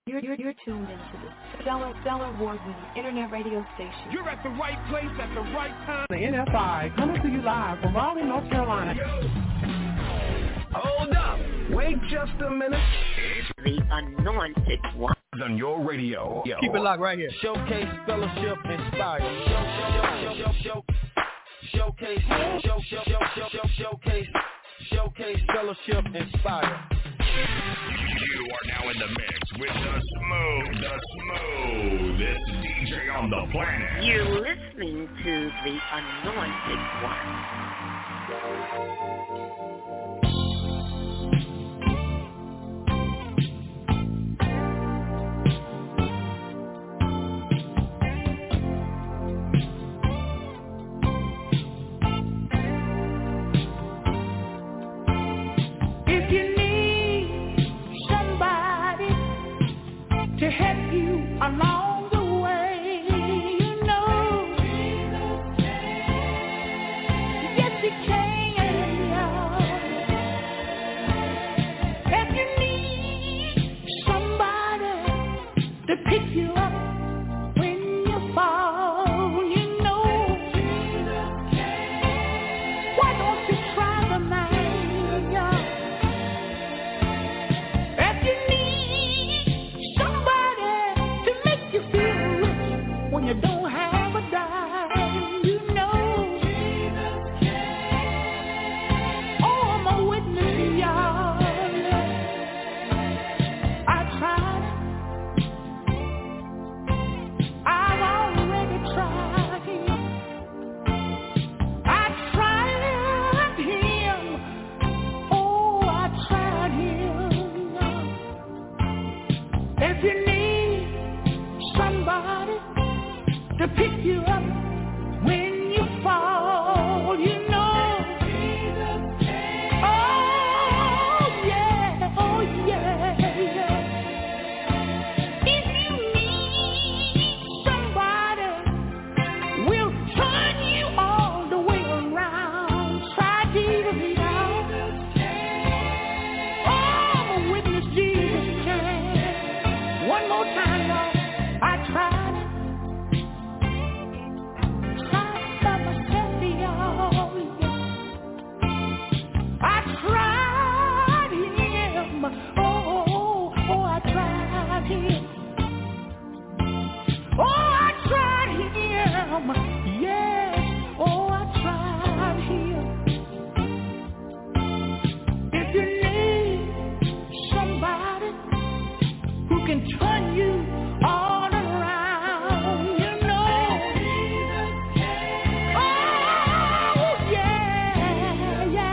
You're tuned into the Stellar award-winning internet radio station. You're at the right place at the right time. The NFI coming to you live from Raleigh, North Carolina. Hold up. Wait just a minute. The Anointed One. On your radio. Keep it locked right here. Showcase, fellowship, inspire. Showcase, fellowship, inspire. You are now in the mix with the smoothest DJ on the planet. You're listening to the Anointed One. To help you along the way, you know, yes, He can. If you need somebody to pick you up when you fall, you know, why don't you try the man? If you need somebody to make you feel rich when you don't have a dime, you know. Oh, I'm a witness, y'all. I tried. I've already tried him. I tried him. Oh, I tried him. If you need somebody to pick you up when you fall, you know. Oh yeah, yeah. If you need somebody, we'll turn you all the way around. Try Jesus now. Oh, I'm a witness, Jesus can. One more time, Lord. I tried it. Tried by myself, y'all. I tried him. Oh, I tried him. Oh, I tried him. Yes. Oh, I tried him. If you need somebody who can turn you all around, you know. Oh, yeah.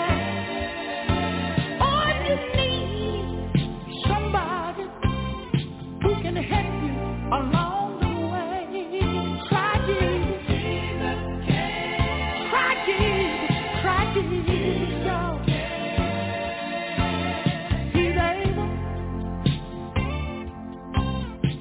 Oh, if you need somebody who can help you along the way, try Jesus. Try Jesus, y'all. He's able.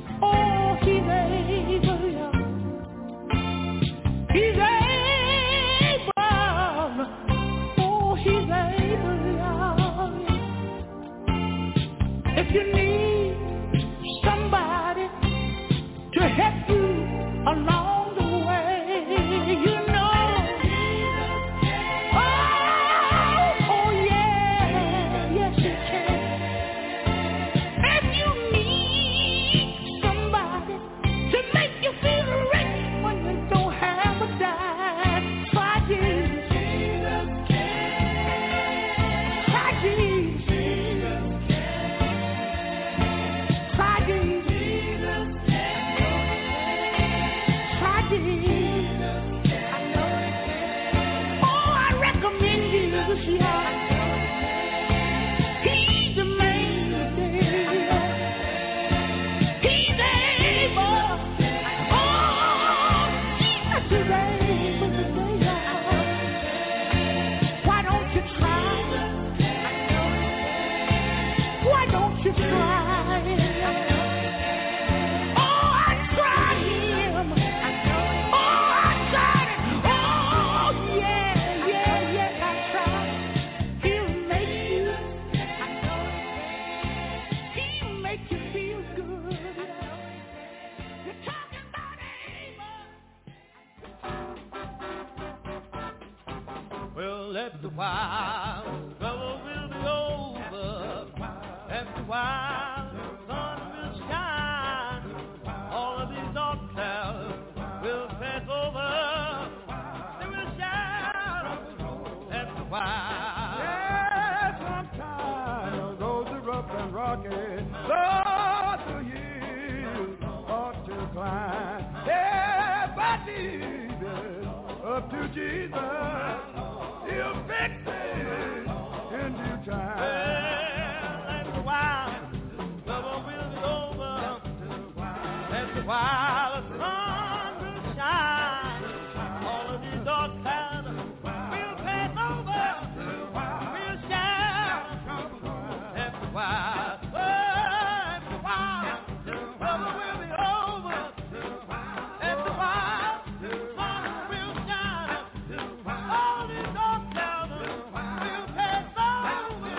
after a while, trouble will be over. After a while, the sun will shine. All of these dark clouds will pass over. They will shine after a while. Yeah, sometimes those are rough and rocky. Lord, the hills ought to climb. Yeah, but Jesus, up to Jesus, he'll fix it in due time. Well, after a while, trouble will be over. After a while, the sun will shine. All of these dark clouds will pass over. We'll shine after a while. Oh, after a while, trouble will be over. After a while, the sun will shine. All these dark clouds will pass over.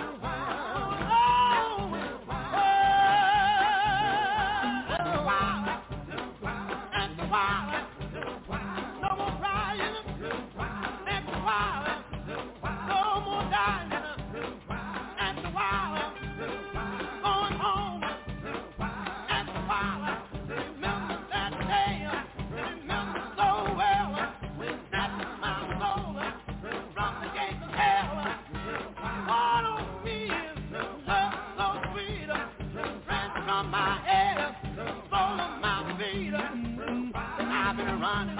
After a while, no more crying. After a while, no more dying. After a while, going home. After a while, remember that day. Remember so well. Snatched my soul from the gates of hell. All of me is love so sweet. Friends from my head, soul of my feet. I've been running,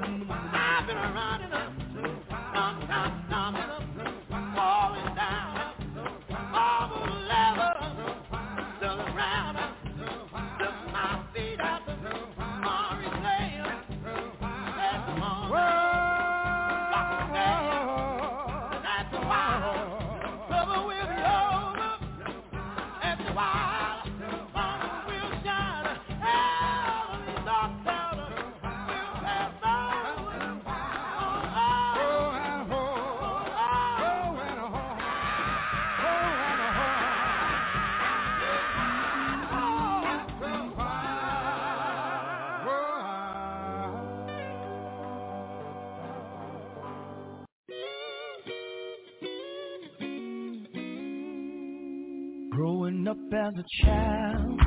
sometimes stumbling, falling down, all the level, to the ground, took my feet up, Maury Lane, that's the moment, rock the day, that's a while, trouble will be over, after a while, sun will shine, all of these dark clouds will pass over. Growing up as a child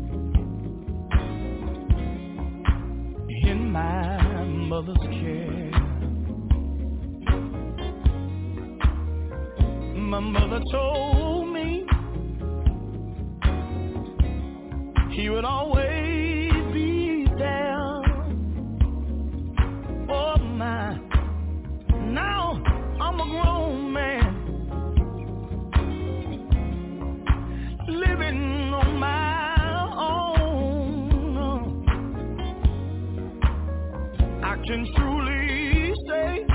in my mother's care, my mother told me he would always be there for my. Now I'm a grown man, living on my own. I can truly say,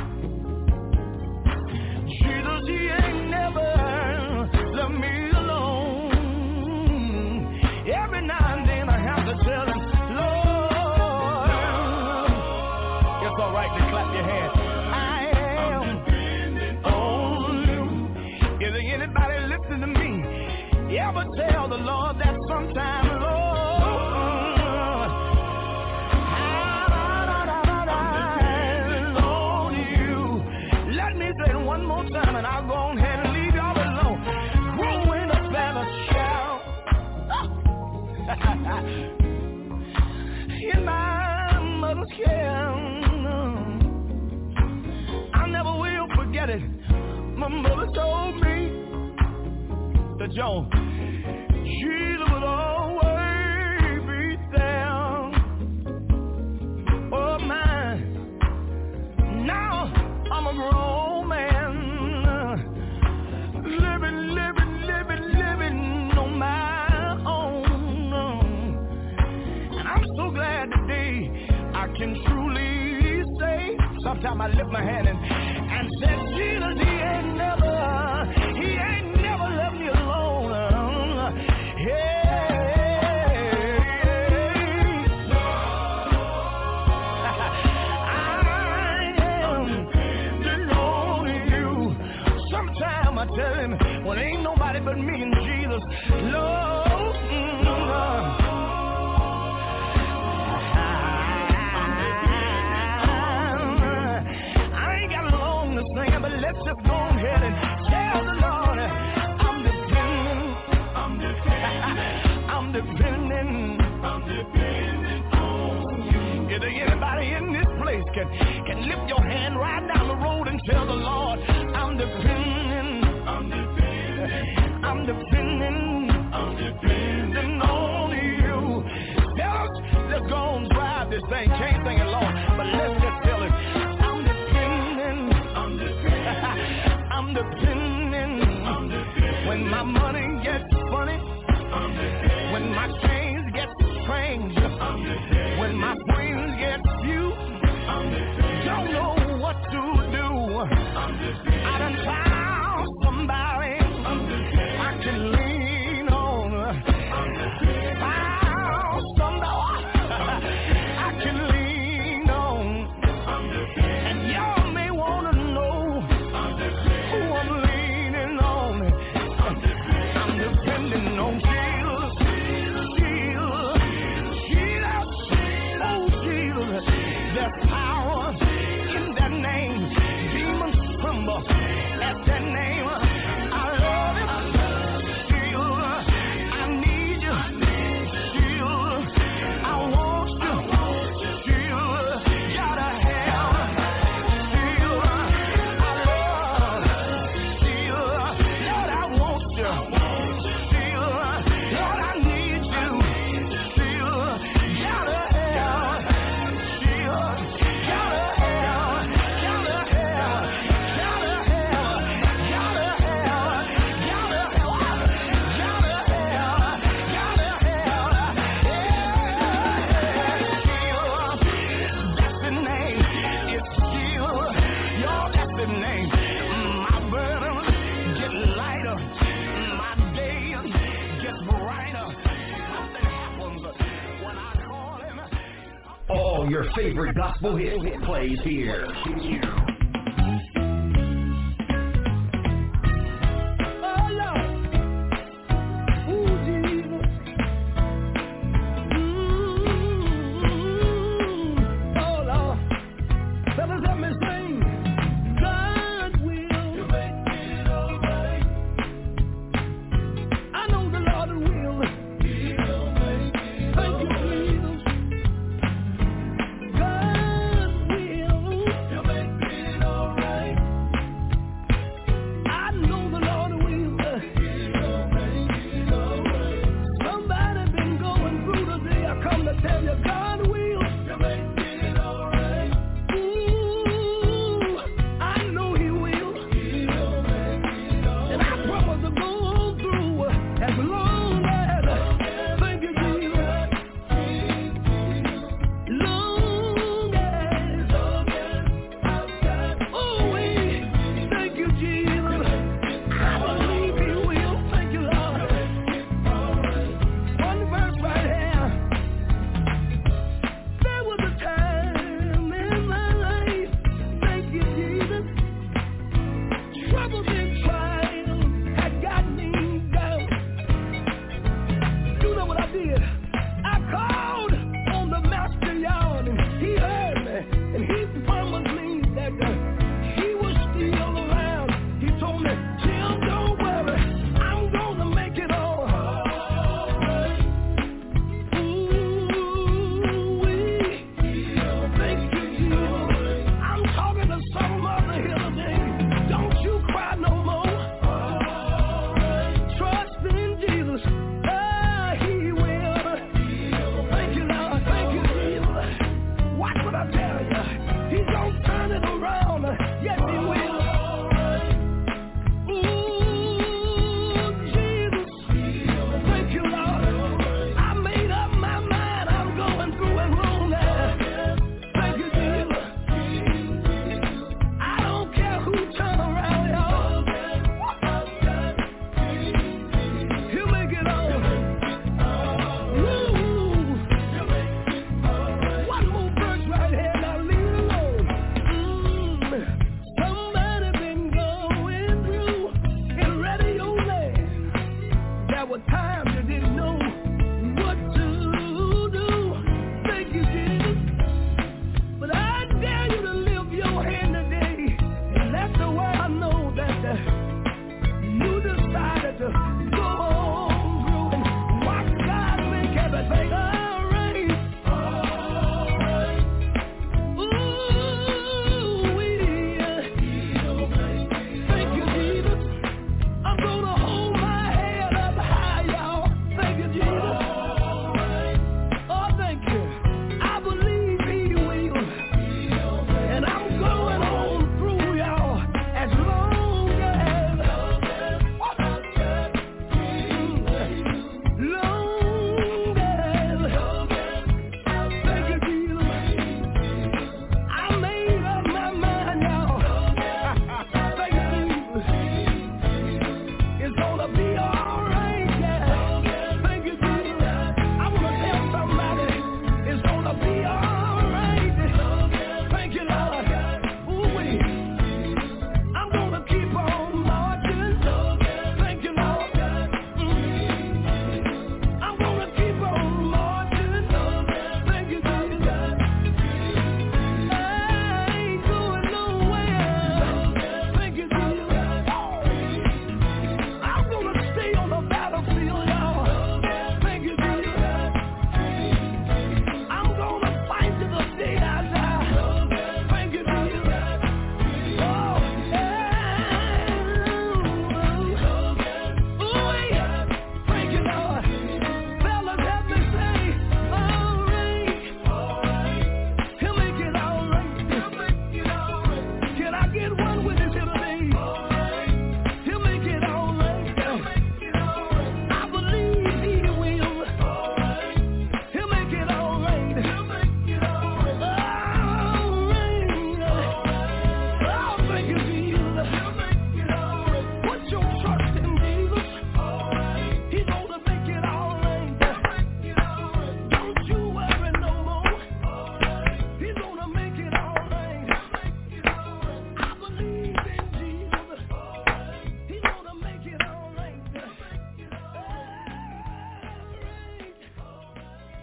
Jesus, he ain't never left me alone. Every now and then I have to tell him, Lord, it's all right to clap your hands. I am on you. Is there anybody listening to me? You ever tell the Lord that sometime, Lord, I'm on you. Let me say it one more time and I'll go ahead and leave y'all alone. Growing up as a child in my mother's care, I never will forget it. My mother told me that Joan, Jesus would always be there. Oh my, now I'm a grown man, living on my own. And I'm so glad today I can truly say, sometimes I lift my hand and say, Jesus, he ain't never left me alone. I tell him, well, ain't nobody but me and Jesus, Lord. I ain't got long to sing, but let can lift your hand right down the road and tell the Lord, I'm depending on you. Tell us, let's go and drive this thing. Can't sing it long, but let's just tell him, I'm depending. When my money gets funny, when my chains get strange, when my brains get few, don't know what to do. I done found somebody I can lean on. Found somebody I can lean on. And y'all may want to know who I'm leaning on. I'm depending on Jesus. There's power in that name. Demons tremble at that name. I love it. Still, I need you. Still, I want you. Still, gotta have. Still, I love. Still, Lord, I want you. Still, Lord, I need you. Still, gotta have. All your favorite gospel hits plays here. Ooh.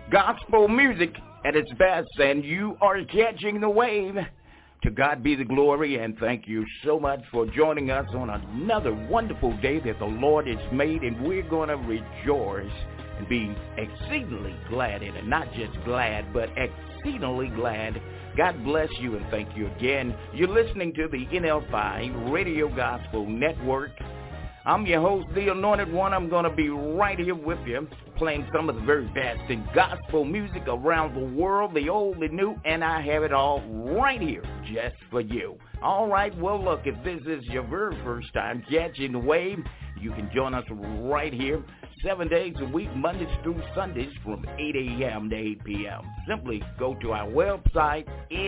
Gospel music at its best, and you are catching the wave. To God be the glory, and thank you so much for joining us on another wonderful day that the Lord has made, and we're going to rejoice and be exceedingly glad in it. Not just glad, but exceedingly glad. God bless you, and thank you again. You're listening to the NFI Radio Gospel Network. I'm your host, The Anointed One. I'm going to be right here with you, playing some of the very best in gospel music around the world, the old, the new, and I have it all right here just for you. All right, well, look, if this is your very first time catching the wave, you can join us right here 7 days a week, Mondays through Sundays from 8 a.m. to 8 p.m. Simply go to our website,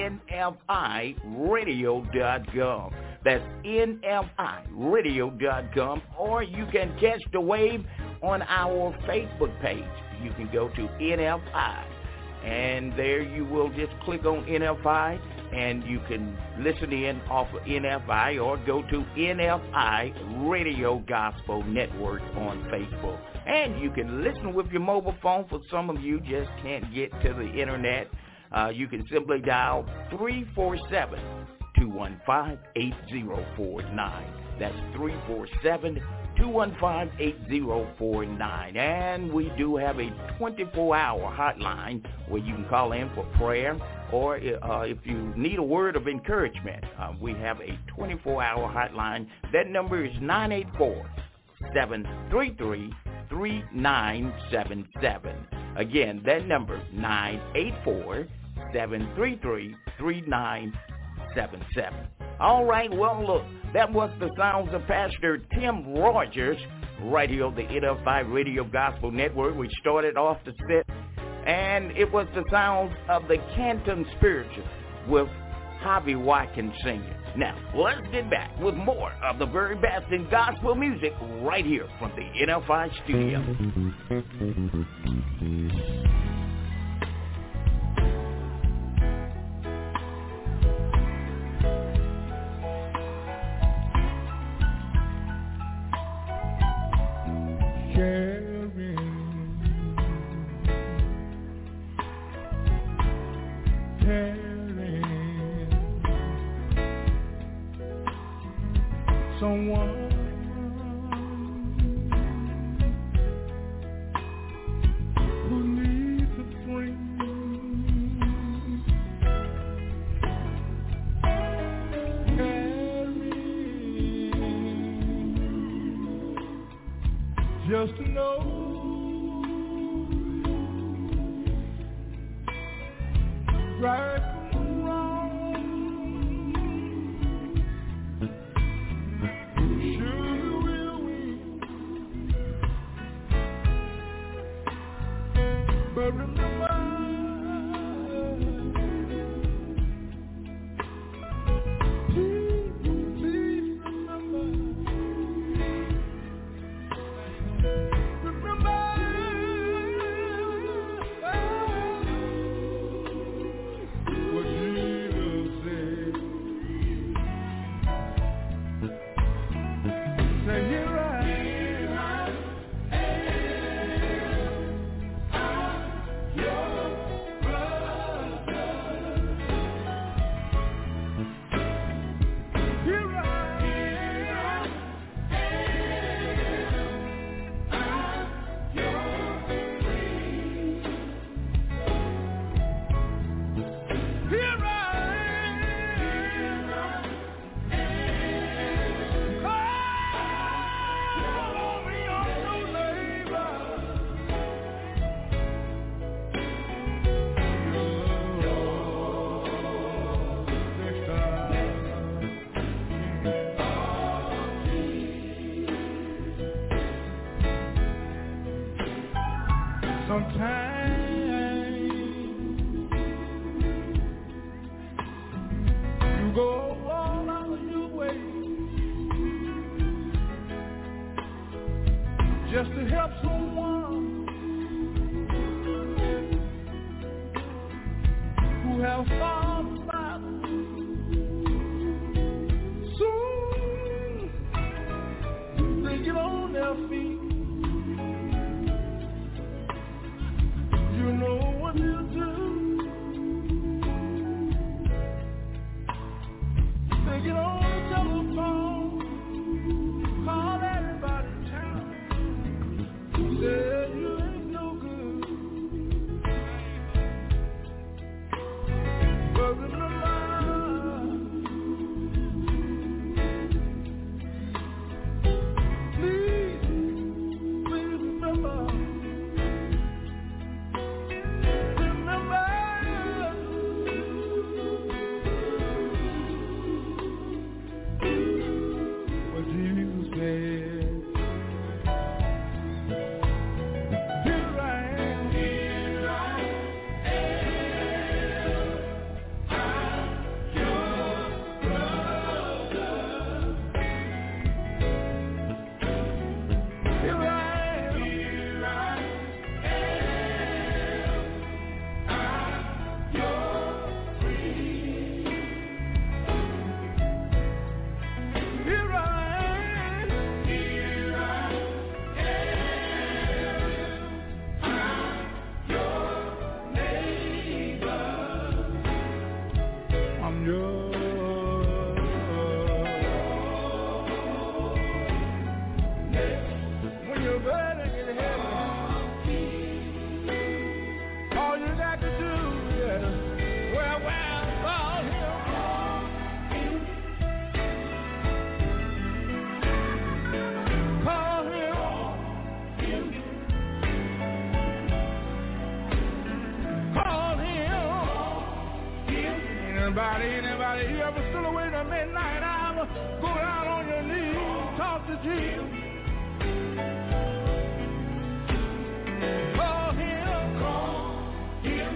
nfiradio.com. That's nfiradio.com, or you can catch the wave on our Facebook page. You can go to NFI, and there you will just click on NFI, and you can listen in off of NFI, or go to NFI Radio Gospel Network on Facebook. And you can listen with your mobile phone. For some of you just can't get to the internet, you can simply dial 347-215-8049. That's 347-215-8049. And we do have a 24-hour hotline where you can call in for prayer, or if you need a word of encouragement, we have a 24-hour hotline. That number is 984-733-3977. Again, that number, 984-733-3977. All right, well, look, that was the sounds of Pastor Tim Rogers right here on the NFI Radio Gospel Network. We started off the set, and it was the sounds of the Canton Spiritual with Javi Watkins singing. Now, let's get back with more of the very best in gospel music right here from the NFI studio. Someone who needs a friend, just to know right from wrong. But remember, please remember, what Jesus said. Say, here I sometimes you go all out of your way just to help someone who has fallen aside. Soon they get on their feet. You know Anybody, you ever still away at midnight hour? Go down on your knees, talk to Jesus. Call him, call him.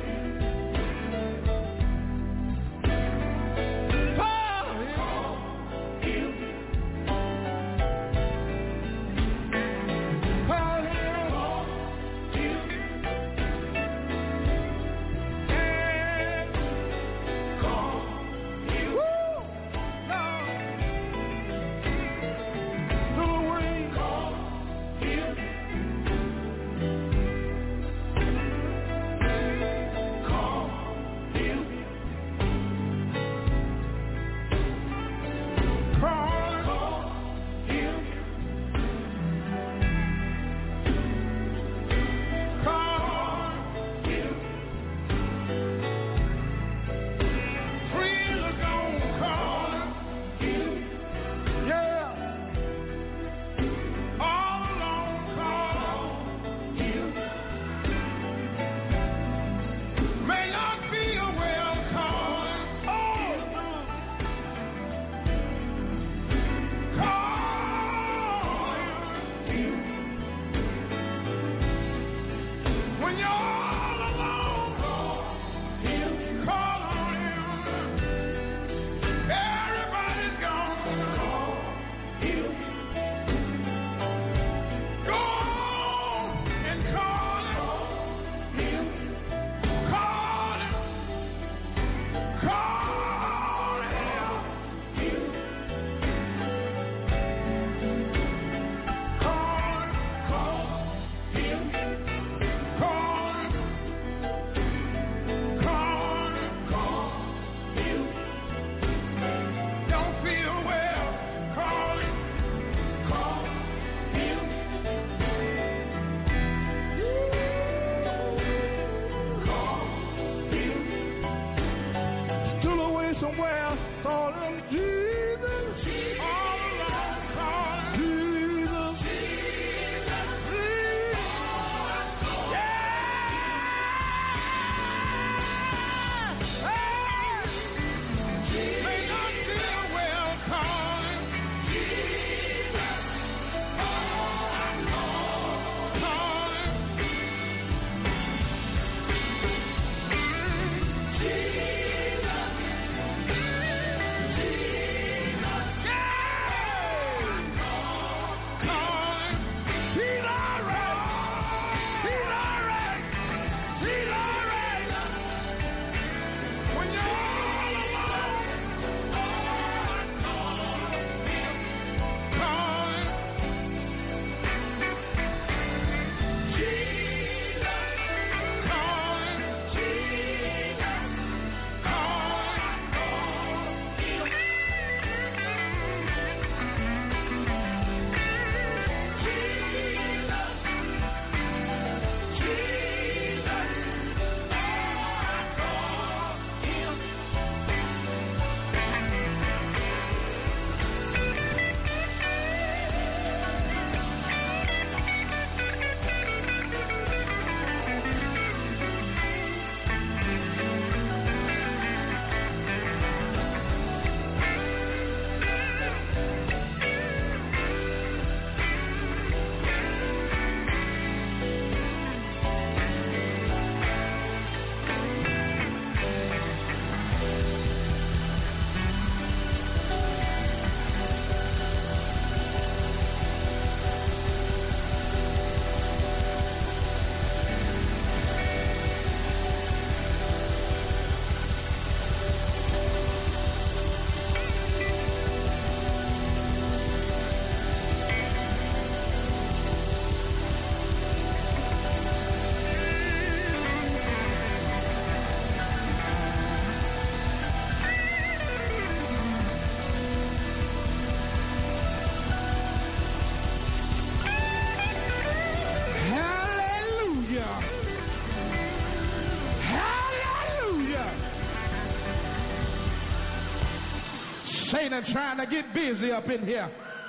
Satan trying to get busy up in here.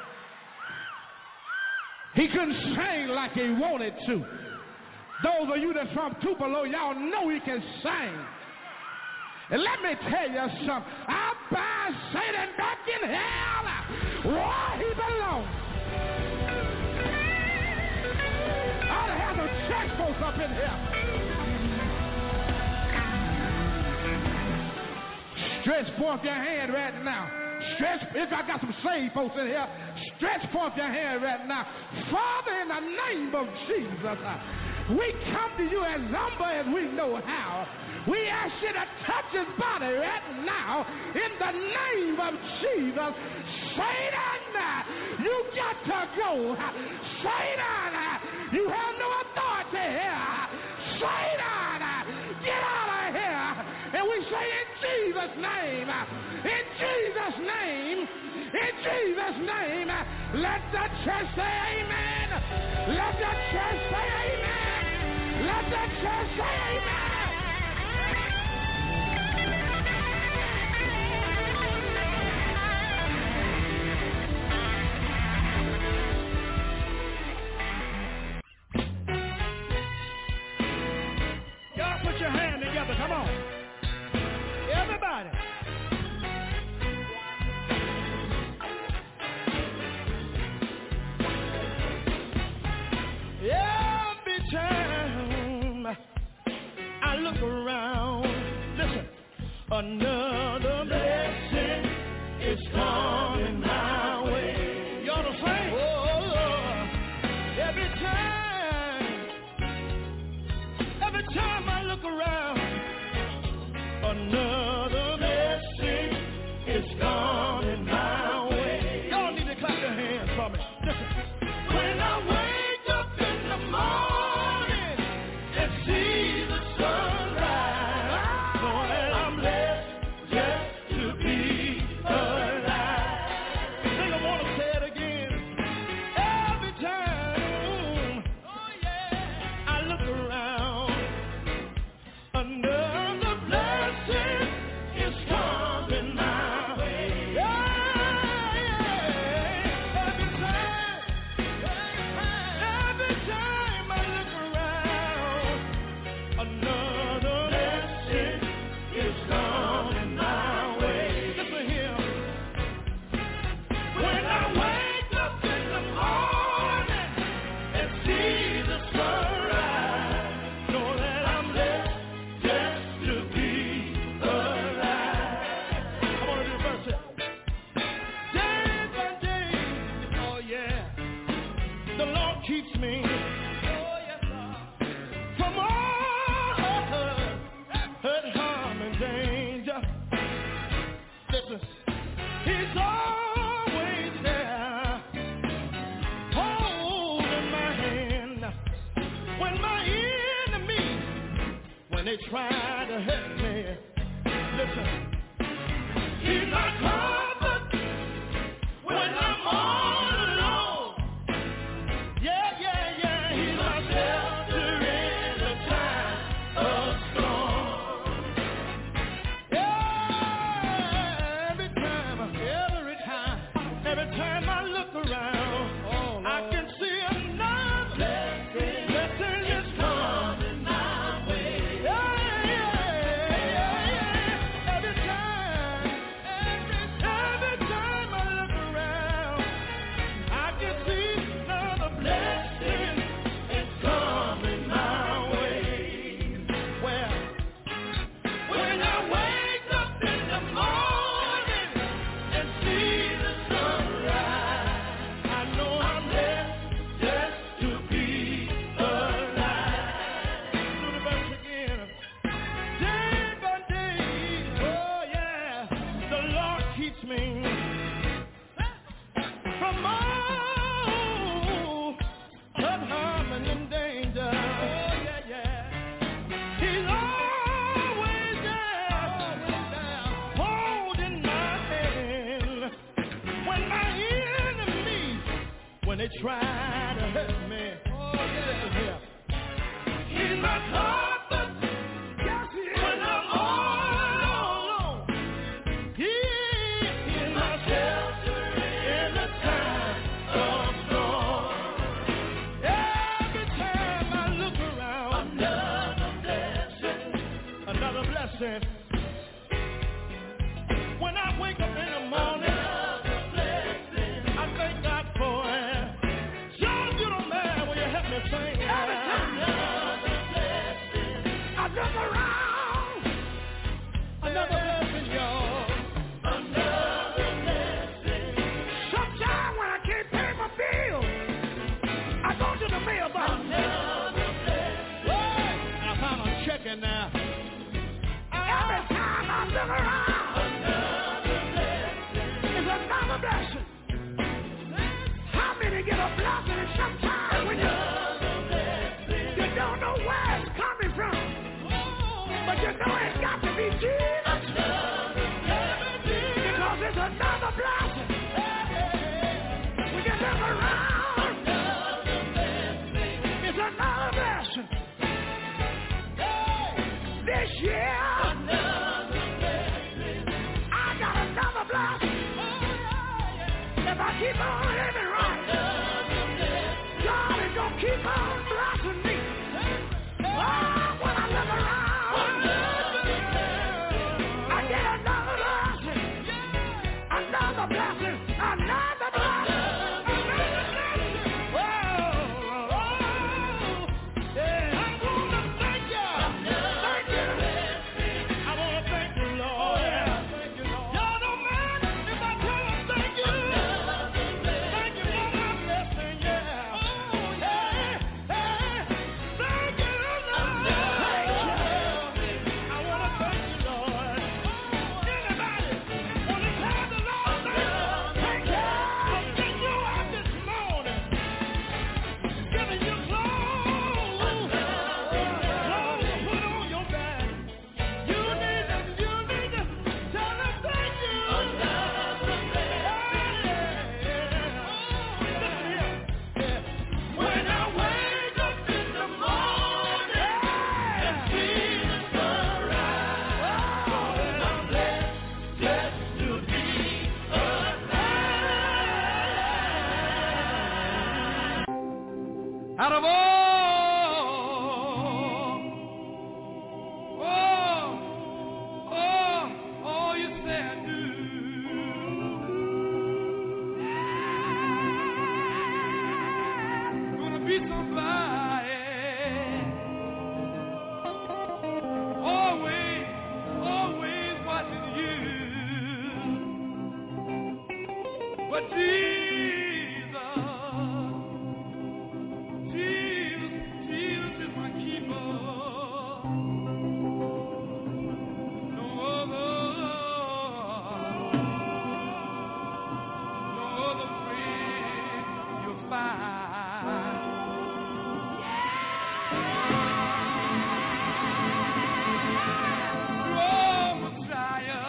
He couldn't sing like he wanted to. Those of you that's from Tupelo, y'all know he can sing. And let me tell you something. I bind Satan back in hell where he belongs. I ought to have some church folks up in here. Stretch forth your hand right now. Stretch, if I got some saved folks in here, stretch forth your hand right now. Father, in the name of Jesus, we come to you as humble as we know how. We ask you to touch his body right now in the name of Jesus. Satan, you got to go. Satan, you have no authority here. Satan, get out of here. And we say in Jesus' name, in Jesus' name, in Jesus' name, let the church say amen. Let the church say amen. Let the church say amen. Y'all put your hand together. Come on. Everybody. Every time I look around, listen, another blessing is coming my way. You ought to sing. Oh, Lord. Every time I look around, another blessing is coming my way. Y'all need to clap your hands for me. Listen. When I wake up in the morning and see the sunrise, Lord, I'm blessed just to be alive. I think I want to say it again. Every time, oh yeah, I look around, another blessing is coming my way. Yeah, yeah. Every time I look around, another blessing is coming my way. Listen here. When I wake up in the morning and see the sunrise, know that I'm blessed just to be alive. I want to do the verse here. Day by day, oh yeah, the Lord keeps me, oh yes, Lord, from all hurt, harm, and danger. Listen, He's always there, holding my hand. When my enemies, when they try to hurt me, listen, He's my comfort when I'm all alone. Yeah, yeah, yeah, He's my shelter in the time of storm. Yeah, every time I look around, I can see another blessing is coming my way. Yeah, yeah, yeah. Every time I look around, I can see another blessing is coming my way. Well, when I wake up in the morning and see the sunrise, I know I'm blessed just to be alive. Do the verse again. Day by day, oh yeah, the Lord keeps me from all hurt, harm, and danger. Oh yeah, yeah. He's always there, holding my hand. When my enemies, when they try to hurt me, oh yeah, listen here. He's my comfort. Yes, he is. When I'm all alone, He is my shelter in the time of storm. Every time I look around, another blessing But you know it's got to be Jesus. Because it's another blessing. When you look around, it's another blessing. This year, I got another blessing. If I keep on living right, God is going to keep on blessing me. Oh, when I look around, I get another blessing, another blessing, another blessing. Out of all you say I do, gonna be somebody, always watching you, but Jesus is my keeper. No other friend you'll find. Oh, Messiah,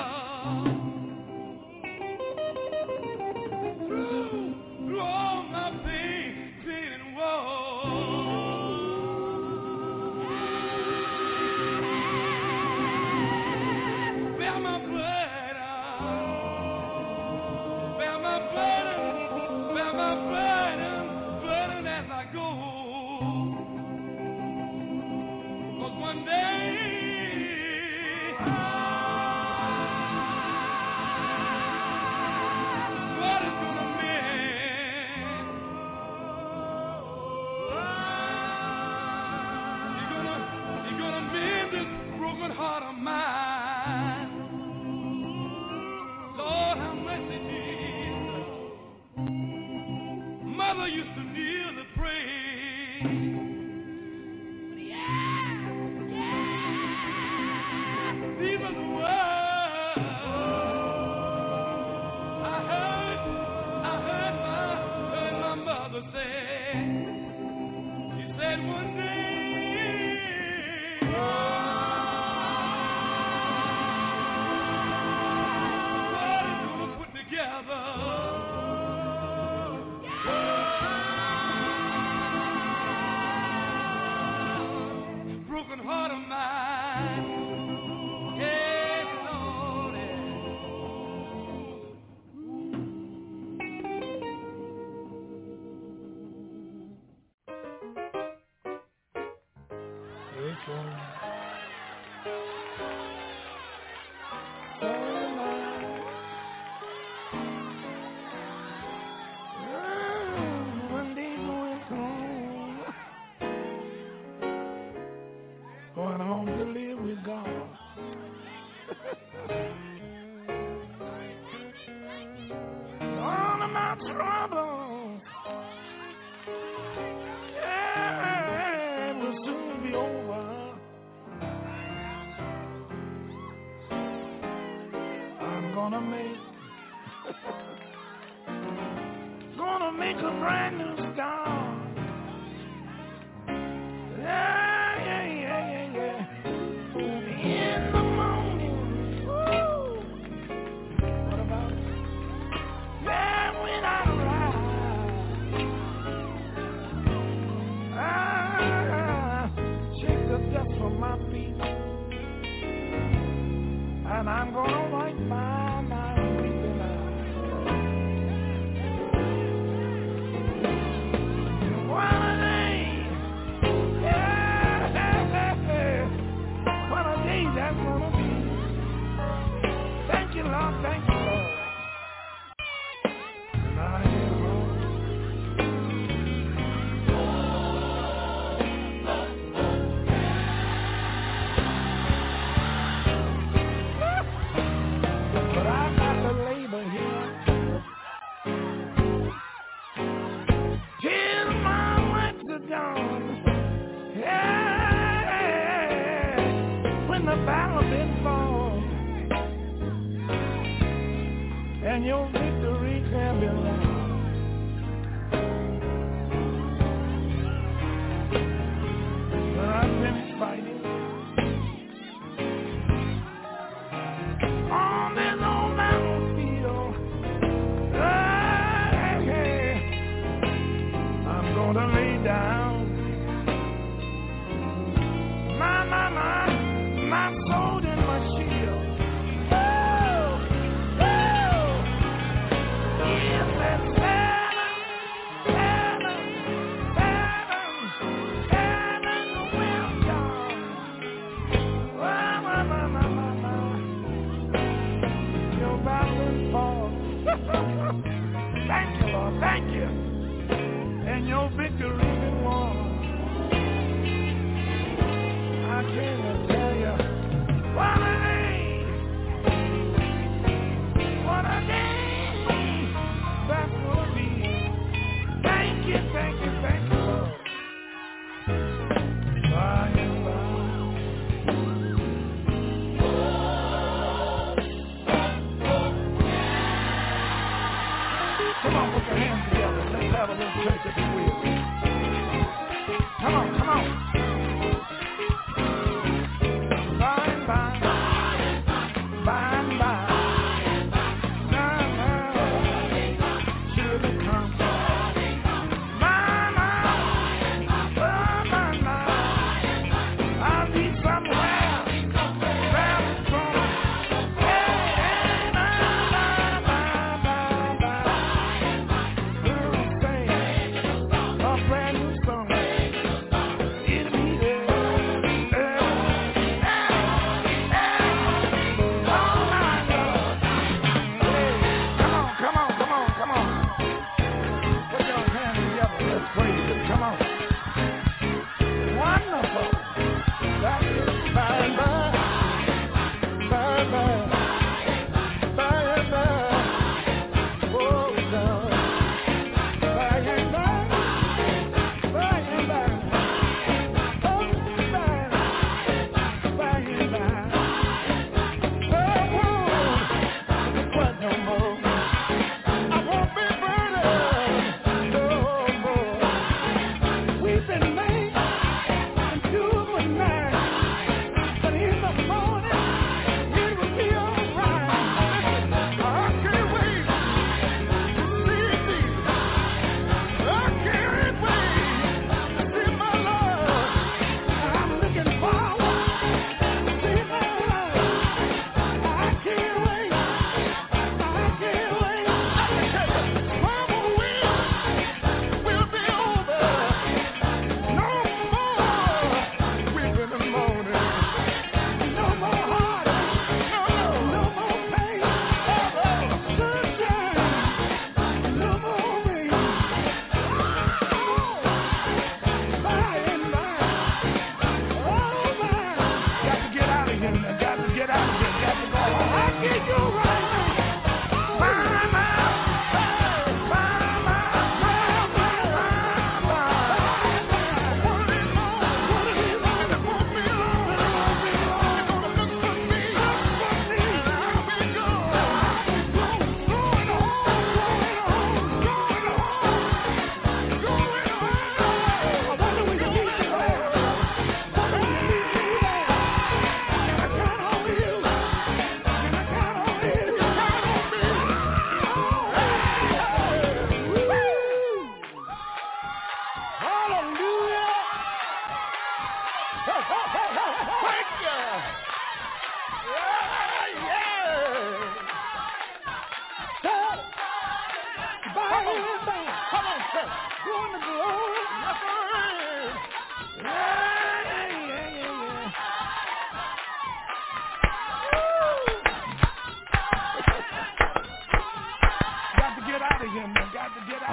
through all my pain and woe. Burden as I go. 'Cause one day God is gonna mend. He's gonna mend this broken heart of mine. Lord, have mercy, Jesus. Mother used to kneel to pray. These are the words I heard my mother say. She said one day, God is gonna put together broken heart of mine. Yeah, Lord. One day going home. Going home to live with God. All of my troubles, yeah, it will soon be over. I'm gonna make a brand new start. Yeah.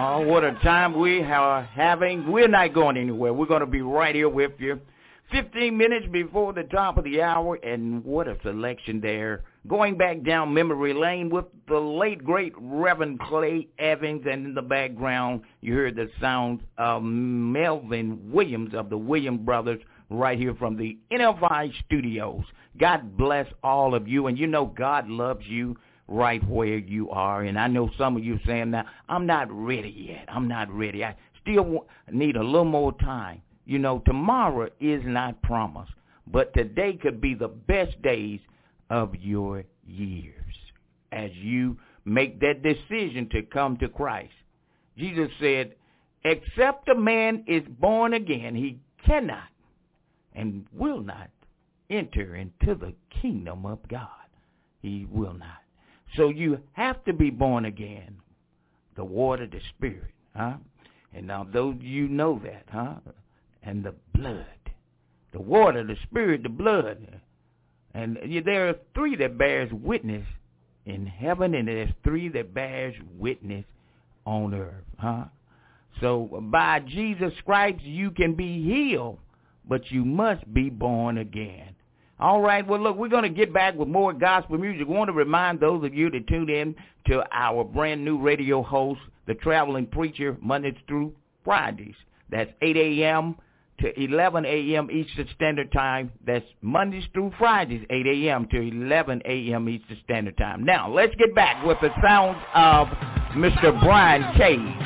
Oh, what a time we are having. We're not going anywhere. We're going to be right here with you. 15 minutes before the top of the hour, and what a selection there. Going back down memory lane with the late, great Reverend Clay Evans, and in the background, you heard the sound of Melvin Williams of the Williams Brothers right here from the NFI studios. God bless all of you, and you know God loves you right where you are, and I know some of you saying now, I'm not ready yet. I'm not ready. I still need a little more time. You know, tomorrow is not promised, but today could be the best days of your years as you make that decision to come to Christ. Jesus said, except a man is born again, he cannot and will not enter into the kingdom of God. He will not. So you have to be born again, the water, the spirit, huh? And now those of you know that, huh? And the blood, the water, the spirit, the blood. And there are three that bears witness in heaven, and there's three that bears witness on earth, huh? So by Jesus' stripes, you can be healed, but you must be born again. All right, well, look, we're going to get back with more gospel music. I want to remind those of you to tune in to our brand new radio host, the Traveling Preacher, Mondays through Fridays. That's 8 a.m. to 11 a.m. Eastern Standard Time. That's Mondays through Fridays, 8 a.m. to 11 a.m. Eastern Standard Time. Now, let's get back with the sounds of Mr. Brian Cage.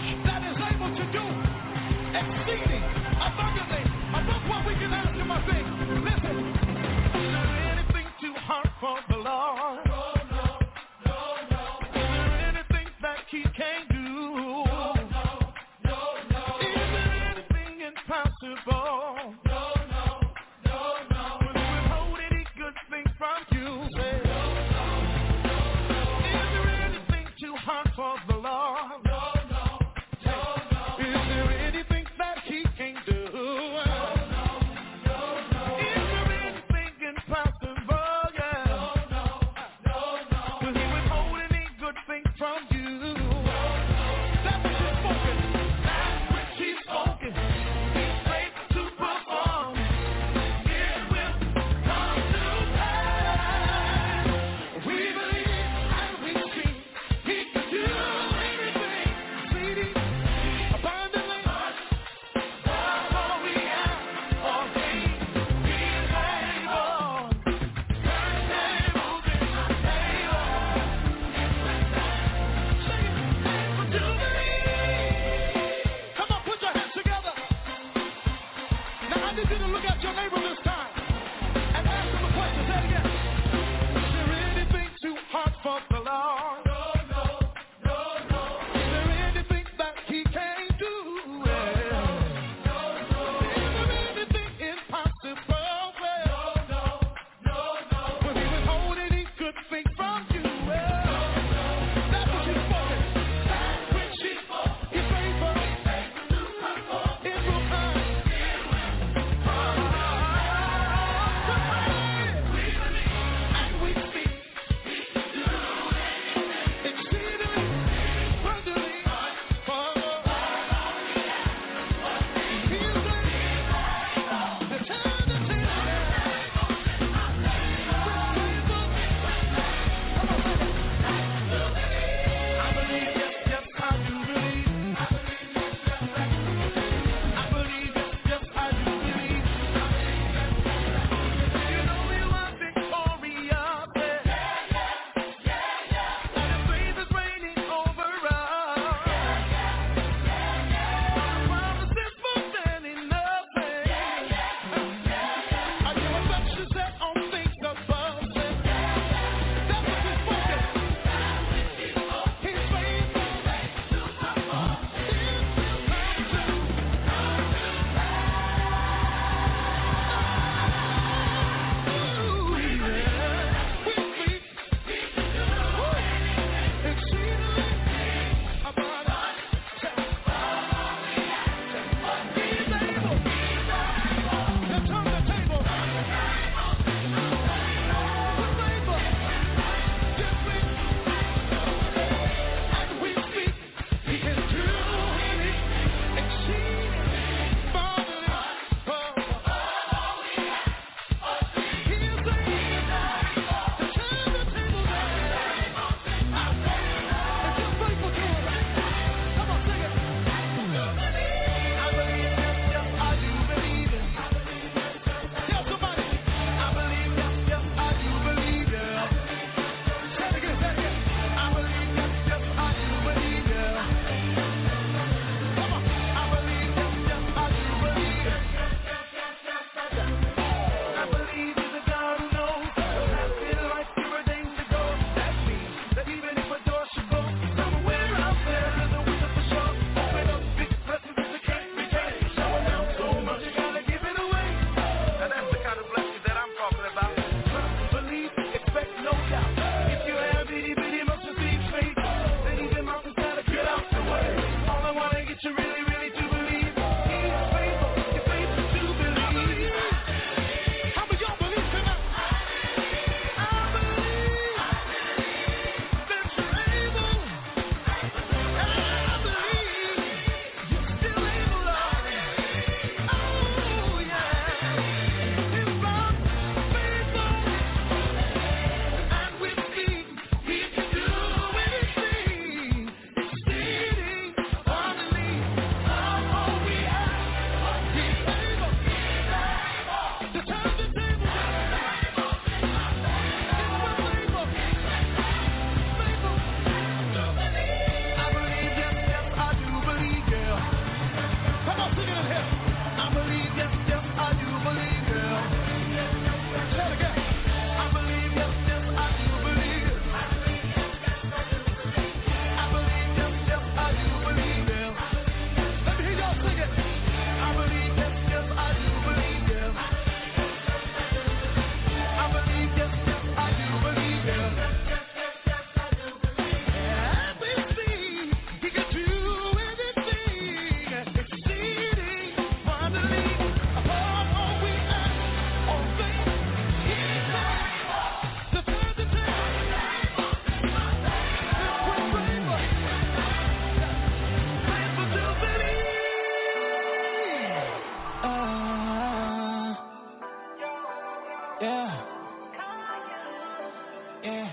Yeah.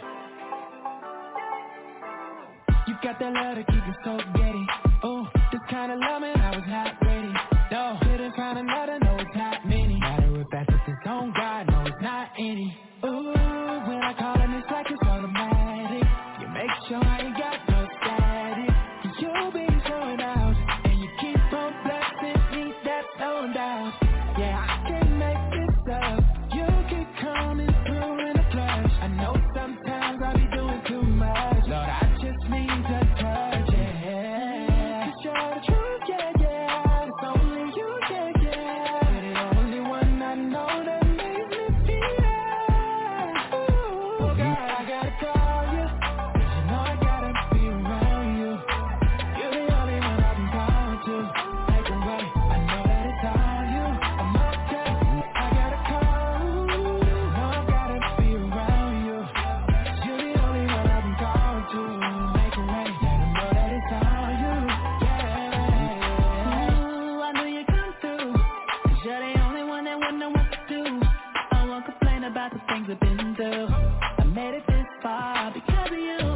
You got that love to keep it so giddy. Ooh, this kind of love, man, I was not ready. No, couldn't find another, no, it's not many. Matter of fact, it's his own God, no, it's not any. Ooh, when I call him, it's like it's automatic. You make sure I ain't got no static. You'll be showing out, and you keep on blessing me, that's no doubt. Yeah, I can't make this up. You keep coming through in the flesh. I know sometimes I be doing too much. Lord, I just need your touch, yeah. 'Cause you're the truth, yeah, yeah. It's only you, yeah, yeah. You're the only one I know that makes me feel. Ooh, God, I gotta call you, 'cause you know I gotta be around you. You're the only one I've been calling to. Make a way, I know that it's all you. I'm okay, I gotta call you. Know I gotta be around you. You're the only one I've been calling to. Make a way, let 'em know that it's all you. Yeah. Ooh, I knew you'd come through, 'cause you're the only one that would know what to do. I won't complain about the things I've been through. I made it this far because of you.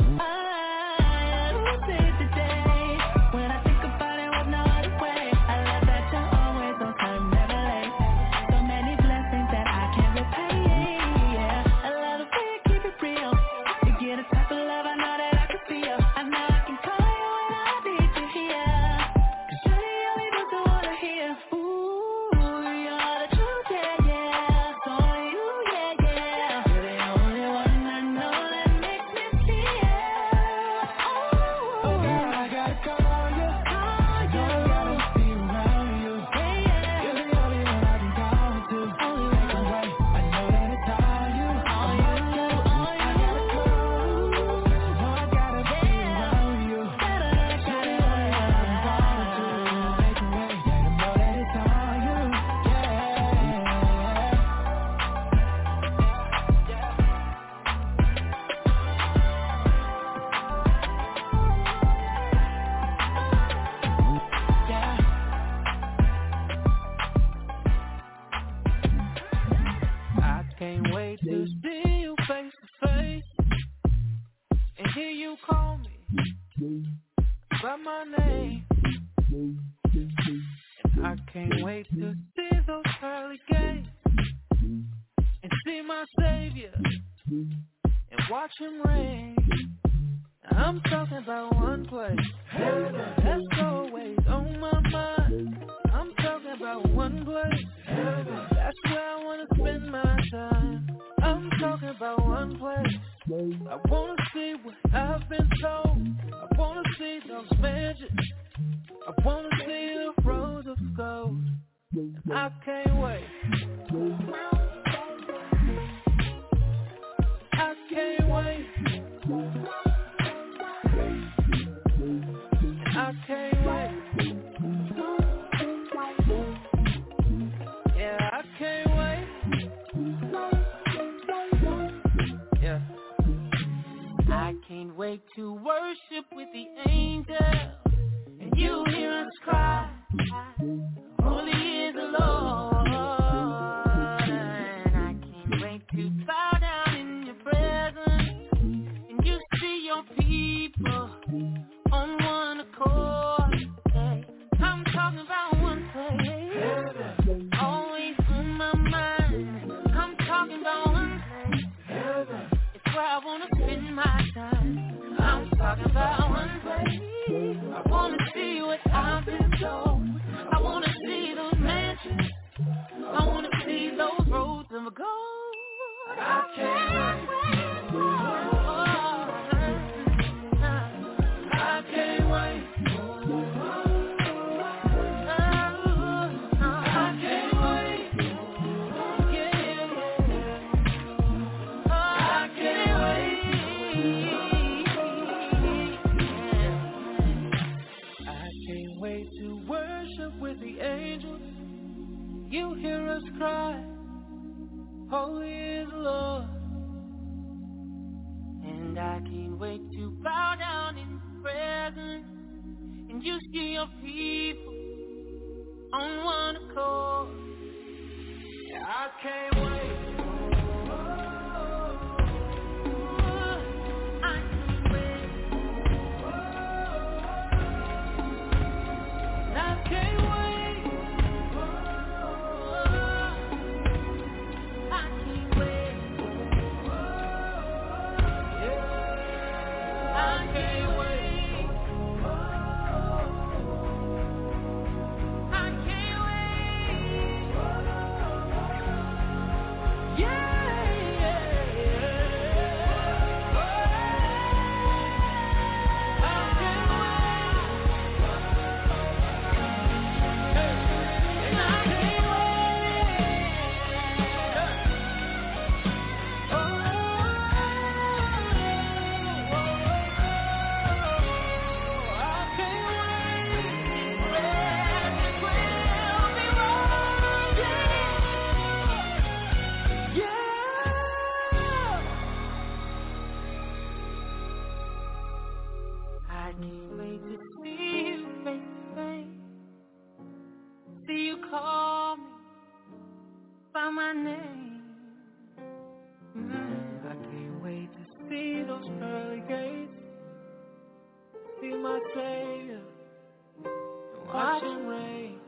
I say today, when I think about it, was no other way. I love that you're always on time, never late. So many blessings that I can't repay. Yeah, I love the way you keep it real. You get a type of love I know that I can feel. I know I can call you when I need to hear. 'Cause you're the only one I wanna hear. Ooh, you're the truth, yeah, yeah. It's only you, yeah, yeah. You're the only one I know that makes me feel. Oh, God, I gotta call you. I know I gotta be around you. Yeah, yeah. You're the only one I've been calling to. Make a way, I know that it's all you. All you, all you. I gotta call you, 'cause you know I gotta be around you. You're the only one I've been calling to. Make a way, let 'em know that it's all you. Yeah. I can't wait to see you face to face and hear you call me by my name. And I can't wait to see those pearly gates and see my Savior and watch him reign. I'm talking about one place that's always on my mind. I'm talking about one place that's where I wanna spend my time. I'm talking about one place I wanna see what I've been told. I wanna see those mansions. I wanna see the roads of gold. I can't wait. I can't wait. I can't wait. Yeah, I can't wait. Yeah. I can't wait to worship with the angels, and you hear us cry, holy is the Lord. And I can't wait to bow down in your presence, and you see your people on one accord. Hey, I'm talking about one place, always on my mind. I'm talking about one place, it's where I wanna spend my time. I'm talking about one place, I wanna see what I've been told. I wanna see those mansions, I wanna see those roads of gold. I can't wait. I can't wait. I can't wait. Yeah. I can't wait. I can't wait to worship with the angels. You hear us cry, holy is the Lord. And I can't wait to bow down in His presence, and you see your people on one accord. I can't wait. my name. I can't wait to see those pearly gates, see my Savior, and watch him reign.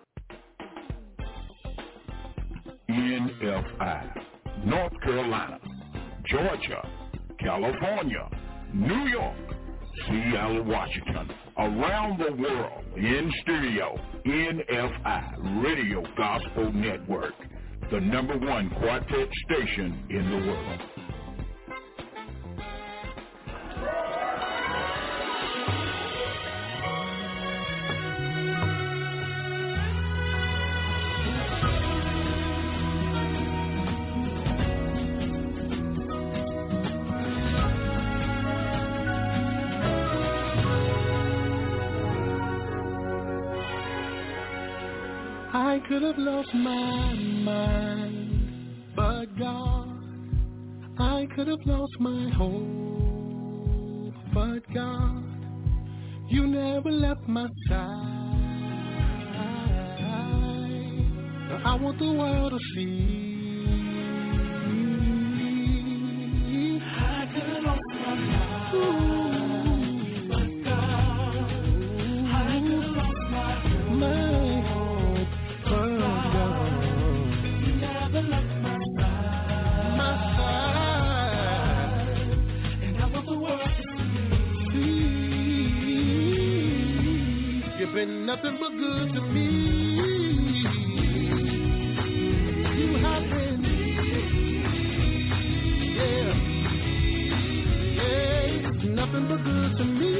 NFI, North Carolina, Georgia, California, New York, Seattle, Washington, around the world, in stereo, NFI, Radio Gospel Network, the #1 quartet station in the world. I could have lost my mind, but God, I could have lost my hope, but God, you never left my side. I want the world to see. I could have lost my mind, but God, I could have lost my hope. Been nothing but good to me. You have been, yeah, nothing but good to me.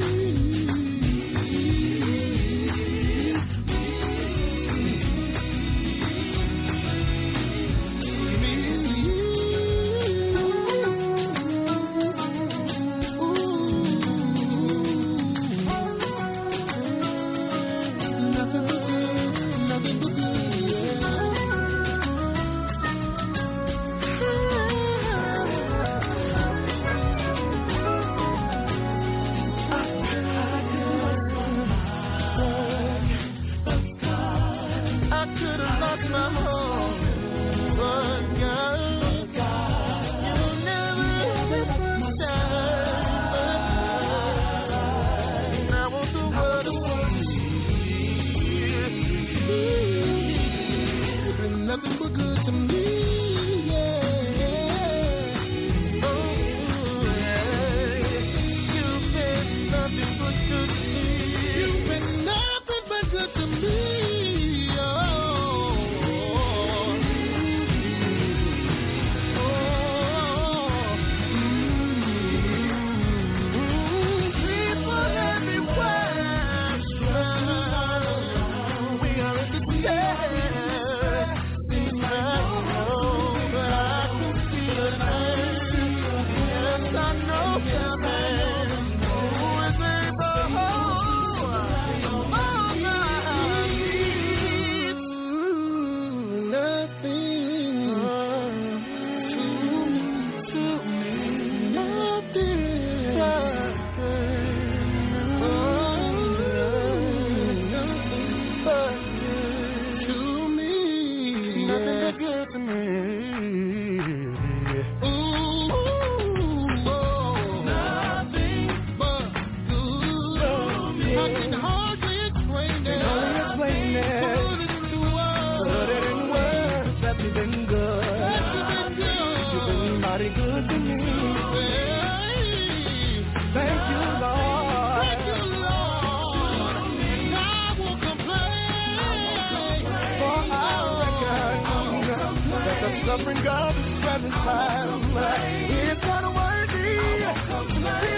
Suffering God is present time. It's not worthy to be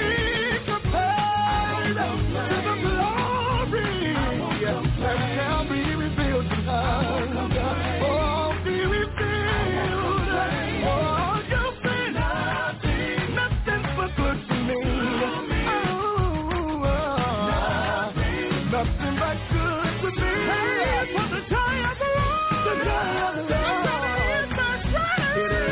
compared to the glory that shall be revealed to us. Oh, be revealed. Oh, you've been nothing but good to me. Oh, nothing but good to me. Hey, for the joy of the Lord. The joy of the Lord.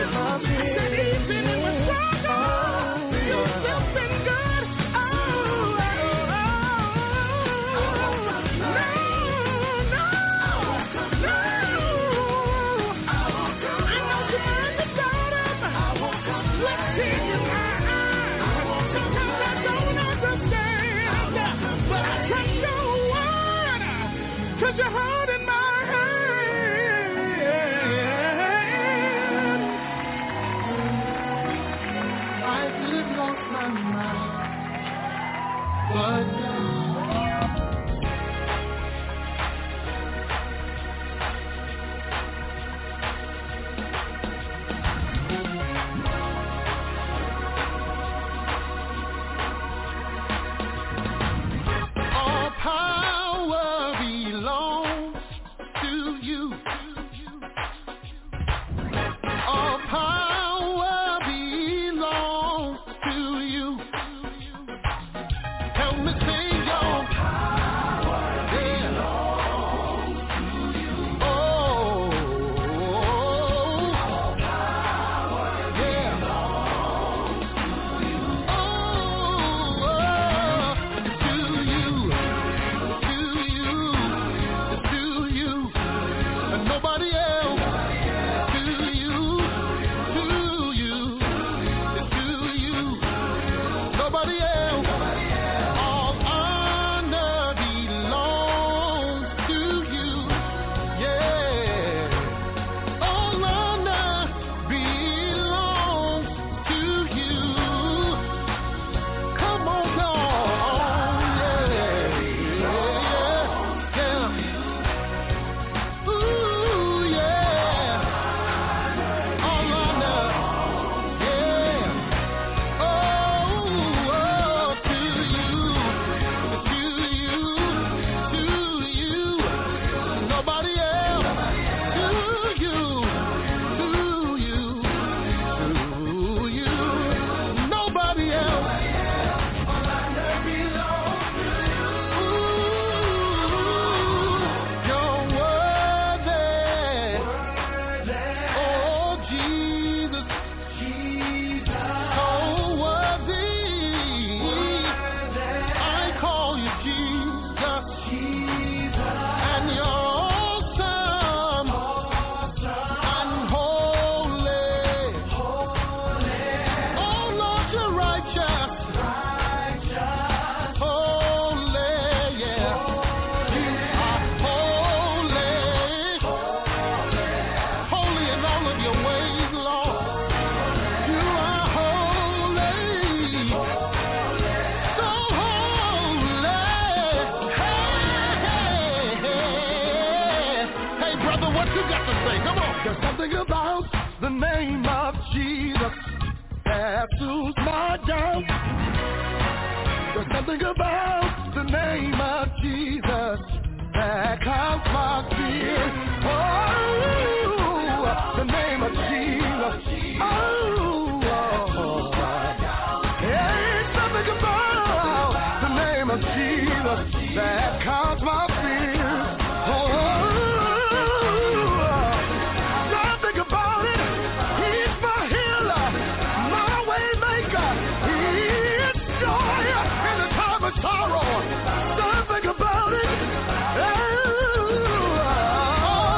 you got to say? Come on. There's something about the name of Jesus that soothes my doubt. There's something about the name of Jesus that calms my fear. Oh, the name of Jesus. Oh, yeah, something about the name of Jesus that calms my fear. Something about it. He's my healer, my way maker. He's joy in the time of sorrow. Something about it. Oh,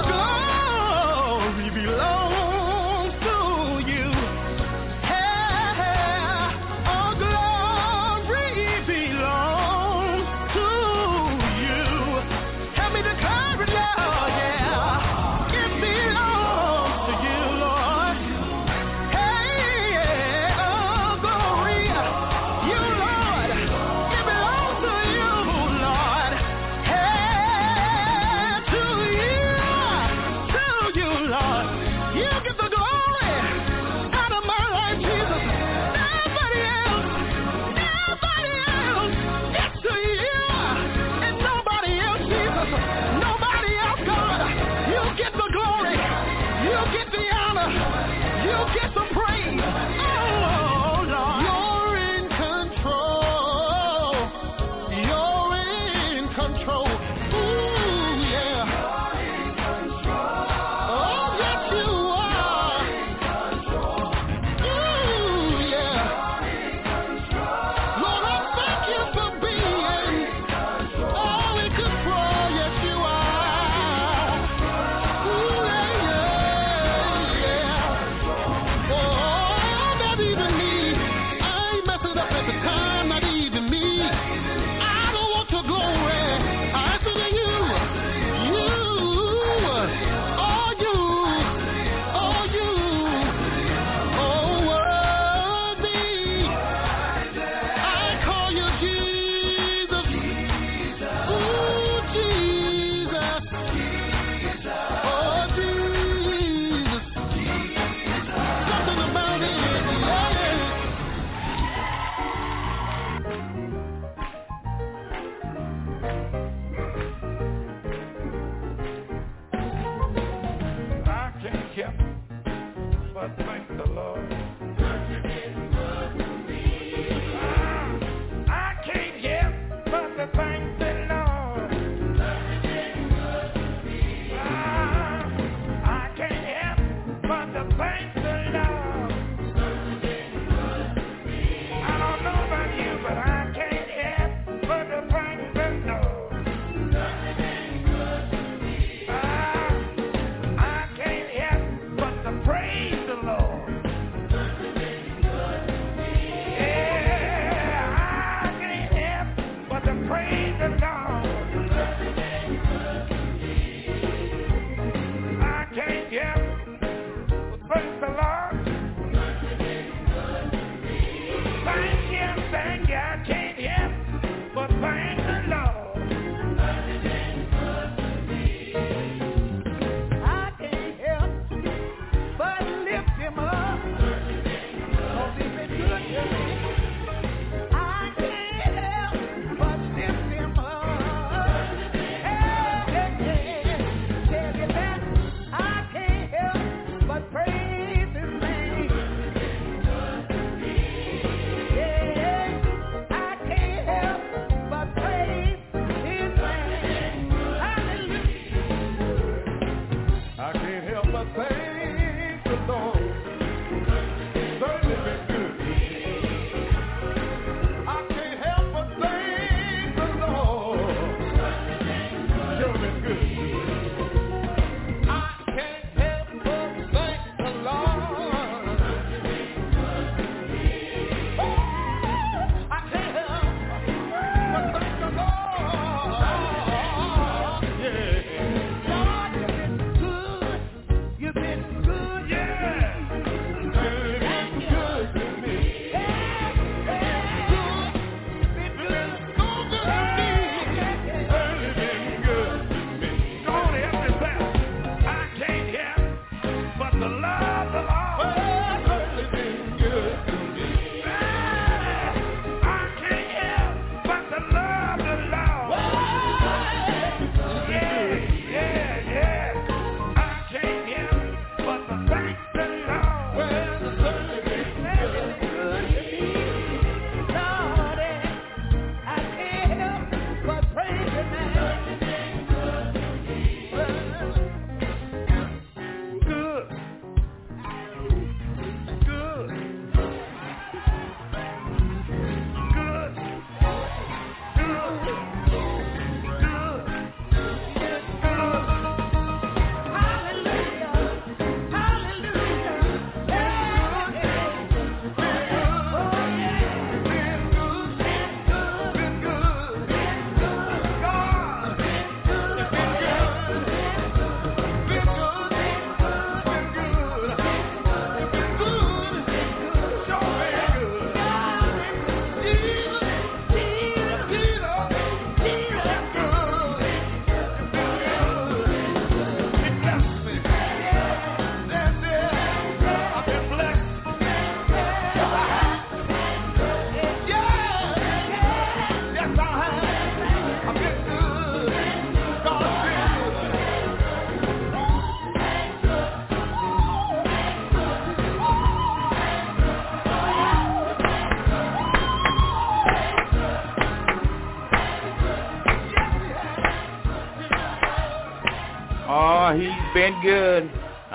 he's been good.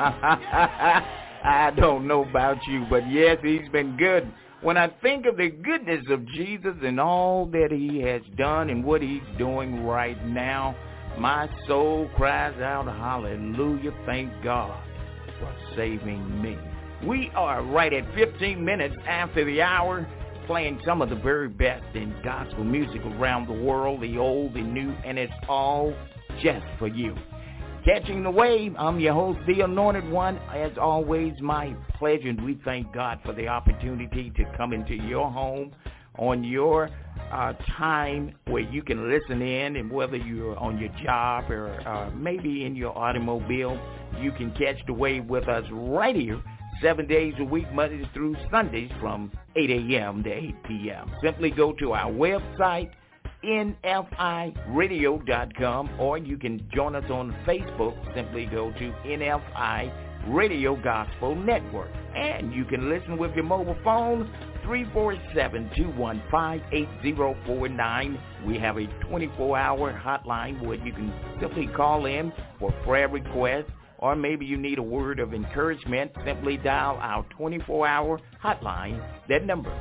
I don't know about you, but yes, he's been good. When I think of the goodness of Jesus and all that he has done and what he's doing right now, my soul cries out, hallelujah, thank God for saving me. We are right at 15 minutes after the hour, playing some of the very best in gospel music around the world, the old, the new, and it's all just for you. Catching the Wave, I'm your host, The Anointed One. As always, my pleasure, and we thank God for the opportunity to come into your home on your time where you can listen in, and whether you're on your job or maybe in your automobile, you can catch the wave with us right here, 7 days a week, Mondays through Sundays from 8 a.m. to 8 p.m. Simply go to our website, nfiradio.com, or you can join us on Facebook. Simply go to NFI Radio Gospel Network. And you can listen with your mobile phone, 347-215-8049. We have a 24-hour hotline where you can simply call in for prayer requests, or maybe you need a word of encouragement. Simply dial our 24-hour hotline. That number,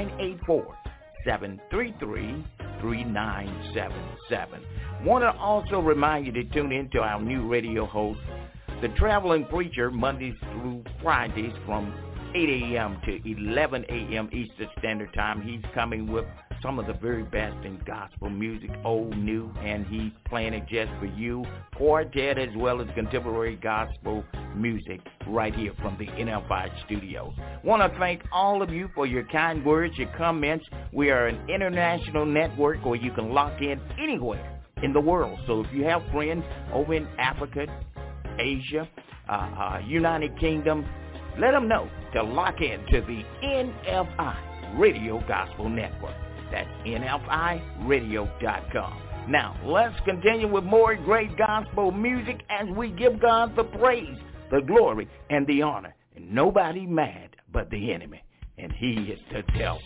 984-733-3977. Want to also remind you to tune in to our new radio host, The Traveling Preacher, Mondays through Fridays from 8 a.m. to 11 a.m. Eastern Standard Time. He's coming with some of the very best in gospel music, old, new, and he's playing it just for you, quartet as well as contemporary gospel music right here from the NFI studios. Want to thank all of you for your kind words, your comments. We are an international network where you can lock in anywhere in the world. So if you have friends over in Africa, Asia, United Kingdom, let them know to lock in to the NFI Radio Gospel Network. That's NFIRadio.com. Now, let's continue with more great gospel music as we give God the praise, the glory, and the honor. And nobody mad but the enemy, and he is the devil.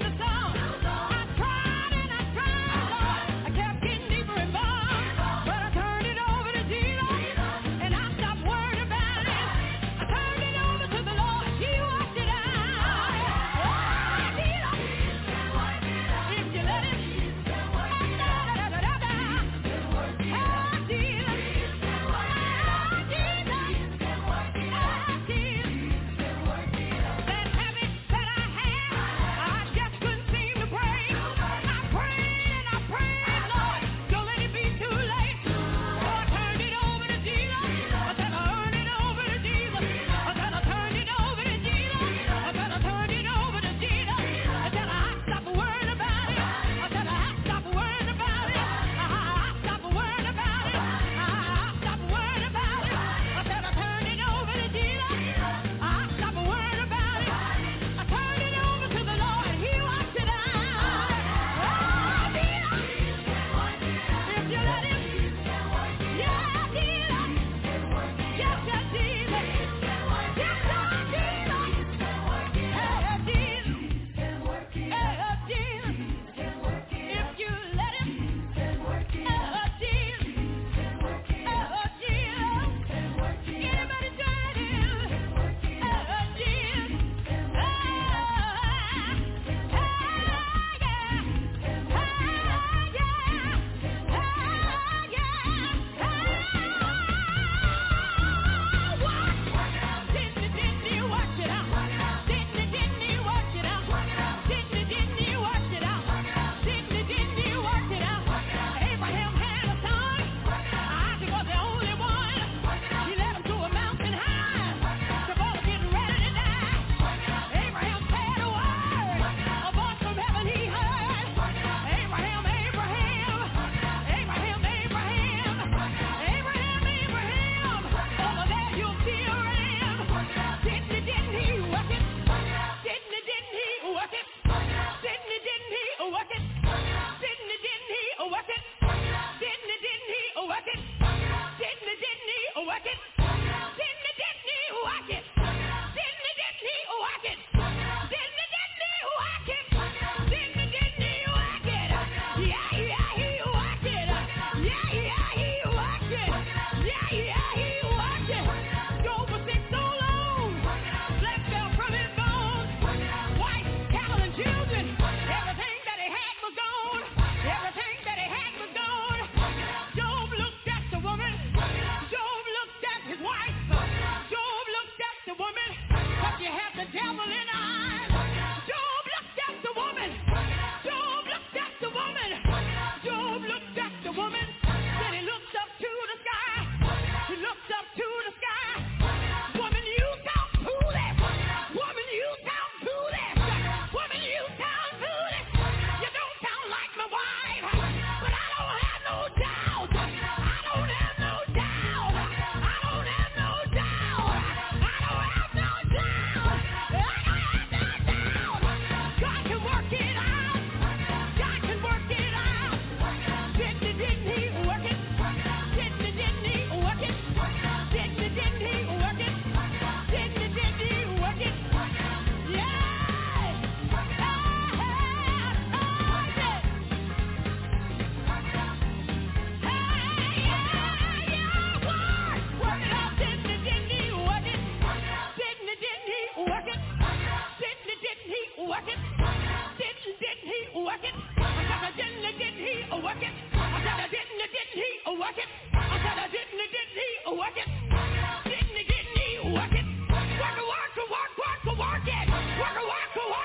But I work it? I said, didn't he work it? Didn't he work it? Work it. Work it. Work it. Work it. Work it.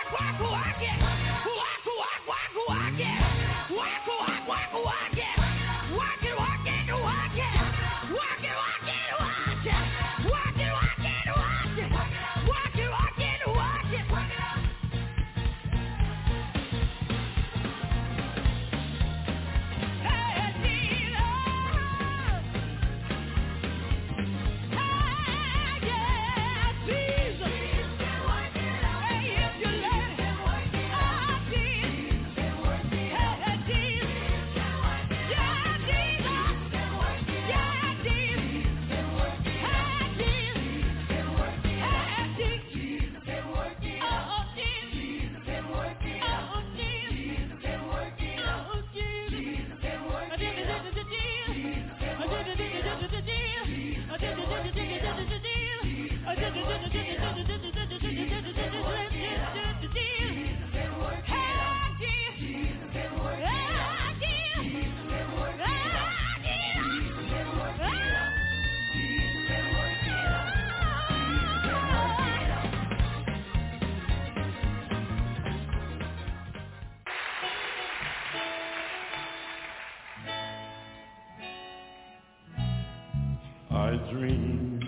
I dream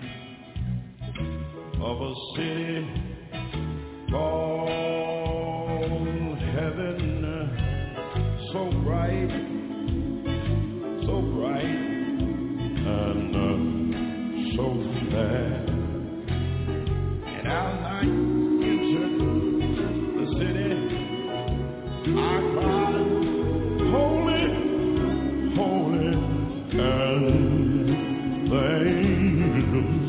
of a city called heaven, so bright, and so fair. And as I entered the city, I cried, holy, holy, and angels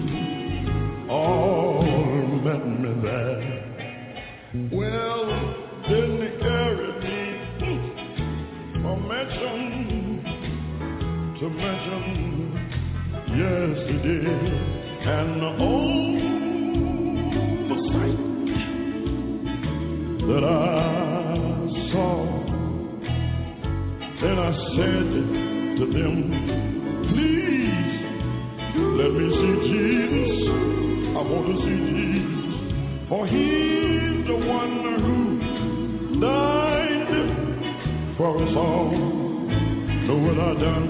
all met me there. Well, then they carried me from mansion to mansion, yes they did. And oh, the sight that I saw, then I said to them, please, let me see Jesus. I want to see Jesus. For he's the one who died for us all. Know what I done?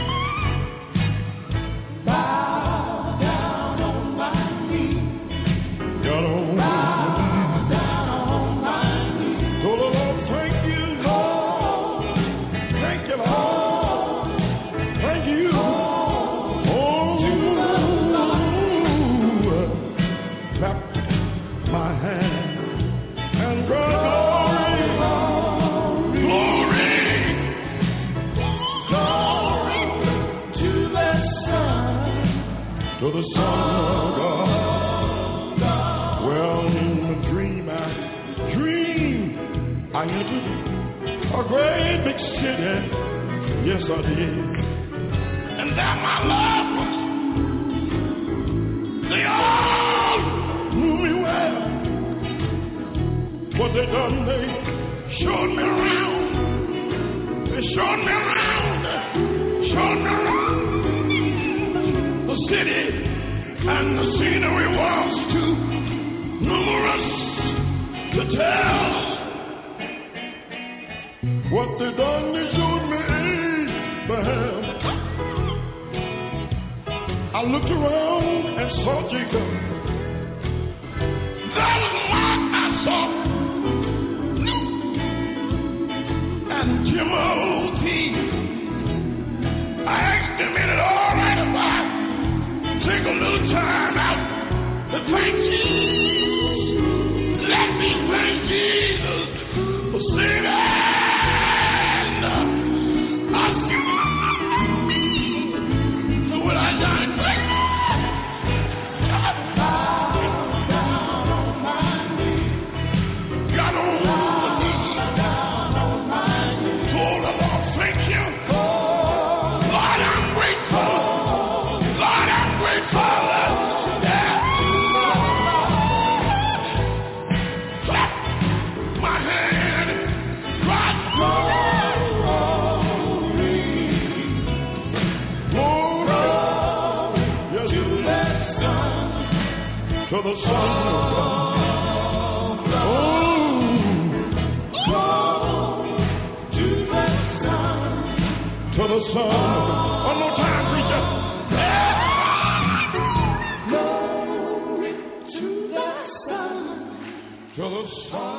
Bow down on my knees. Got on. Bow down on my knees. So the Lord, thank you, Lord. Thank you, Lord. Thank you. Clap my hand and glory, glory to the Son of God. Well, in the dream I entered a great big city. Yes, I did. And there my loved ones, they all knew me well. What they done, they showed me around. They showed me around the city, and the scenery was too numerous to tell. What they done, they showed me Abraham. I looked around and saw Jacob. That was Mark I saw. And Timothy. I asked him, is it all right if I take a little time out to thank Jesus? Let me thank Jesus for saving us. So what I done, got on my knees, told the Lord, to the Son of God. To the Son. One more time, preacher. Glory to the Son. To the Son.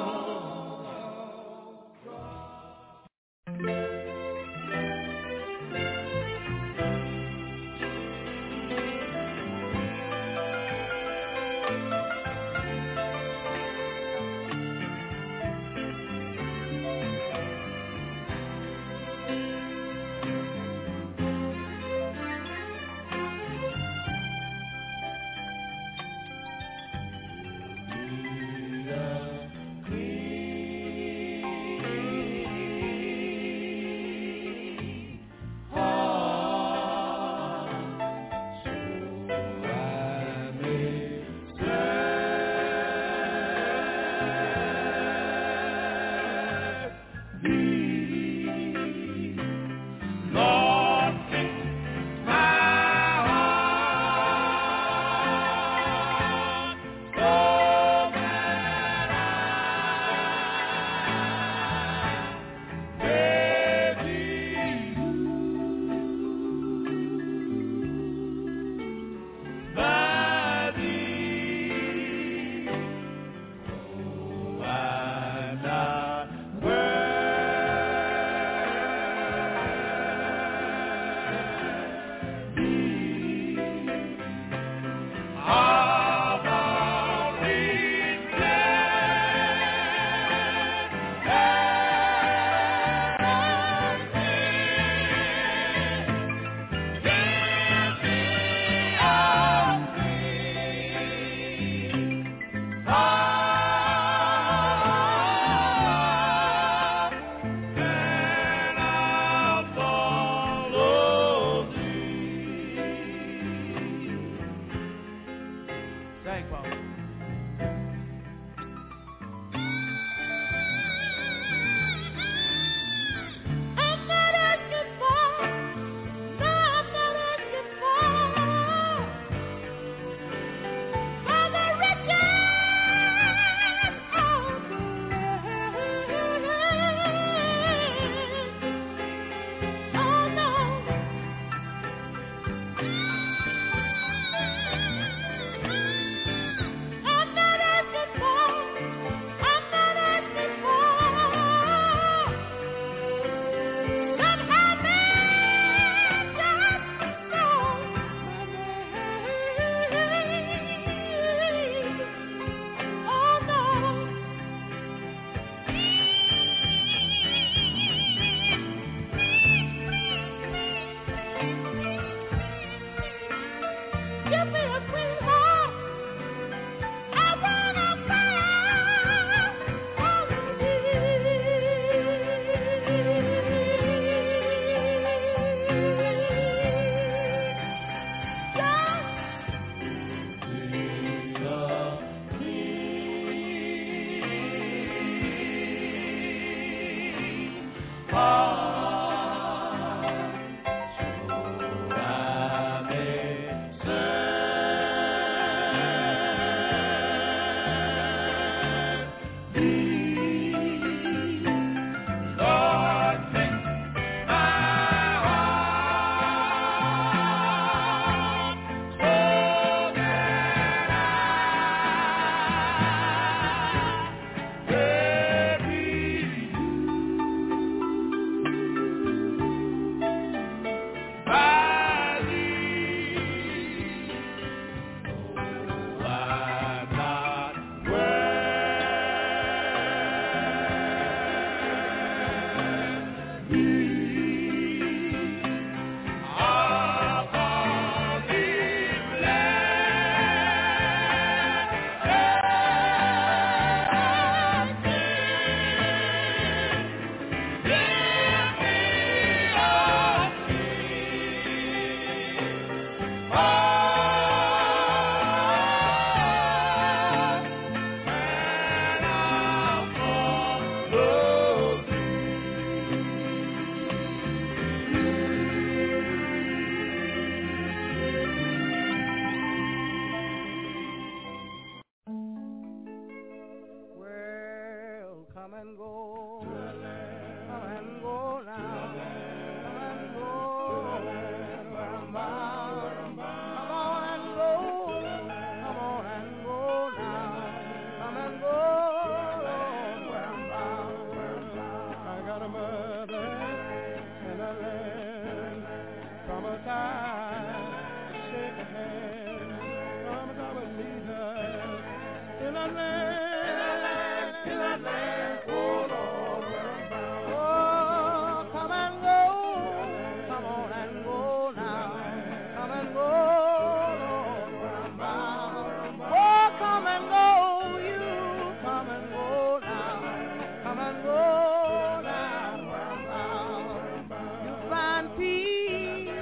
side, shake a hand. Come and come and meet her in a land, oh Lord, where I'm bound. Oh, come and go, come on and go now. Come and go, Lord, where I'm bound. Oh, come and go, you, come and go now. Come and go now, where I'm bound. You find peace,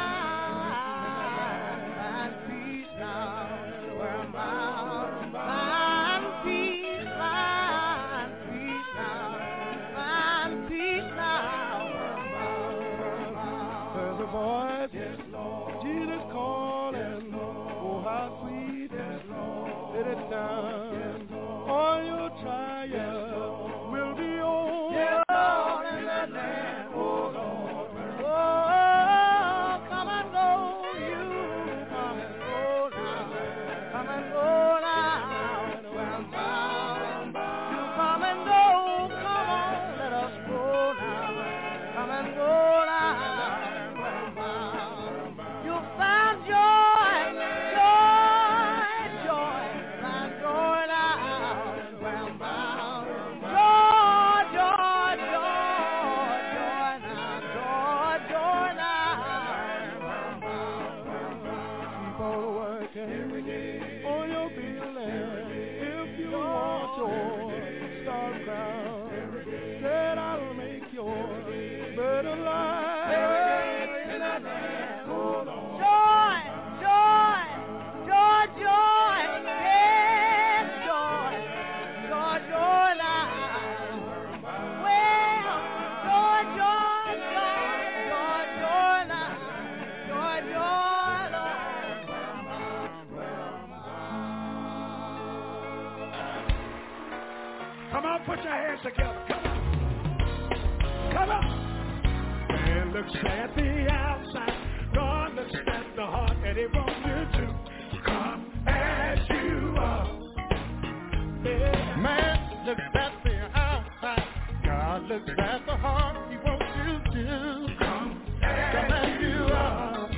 find peace now, where I'm bound. Find peace now, find peace now, where I'm bound. There's a voice, yes, Lord. Jesus calling, oh how sweet, yes, Lord. Let it down, yes, all your trials will be over, yes, Lord, in the land, oh Lord. Oh, come and go, you, come and go now, come and go now, where I'm bound. You come and go, come on, let us go now, come and go now, where I'm bound. You found joy, find joy now, where I'm bound. Joy now, joy now, where I'm bound. Keep on working every day on your feeling. If you want your star crown, then I'll make your better life. In the land, hold on. Joy, yes, joy now. Well, joy now, joy, Lord. Come on, put your hands together. Come on. Man looks at the outside. God looks at the heart, and He wants you to come as you are. Yeah. Man looks at the outside. God looks at the heart. He wants you to come as you are.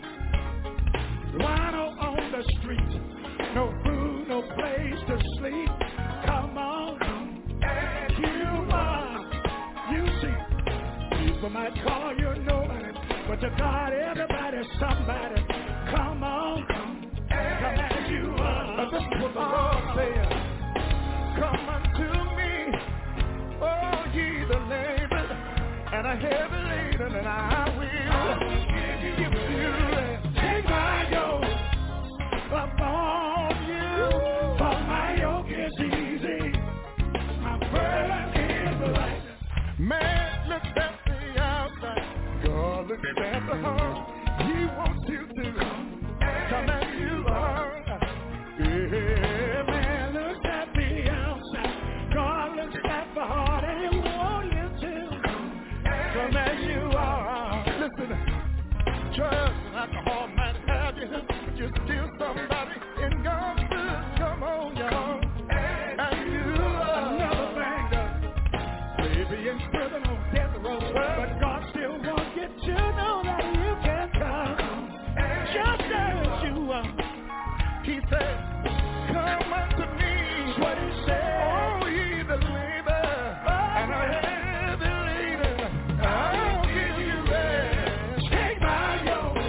Wino on the street, no food, no place to sleep. Come on, as you are. You see, people might call you nobody, but to God, everybody's somebody. Come on, come as you are. This is what the Lord says. Come unto me, all ye the labored and a heavy laden, and I will give you rest. Take my yoke upon you, for my yoke is easy, my burden is light. Man looks at the outside, God looks at the heart. He wants you to come as you are. Yeah, man looks at the outside, God looks at the heart, and He wants you to come as you are. Listen, drugs and alcohol might have you, but you're still somebody in God's good. Come on, y'all. And you another thing, maybe in prison on death row, but God still wants you to know that you can come just as you are. He said, come unto me. What He said. Oh, ye the labor and a heavy laden, I'll give you rest. Take my yoke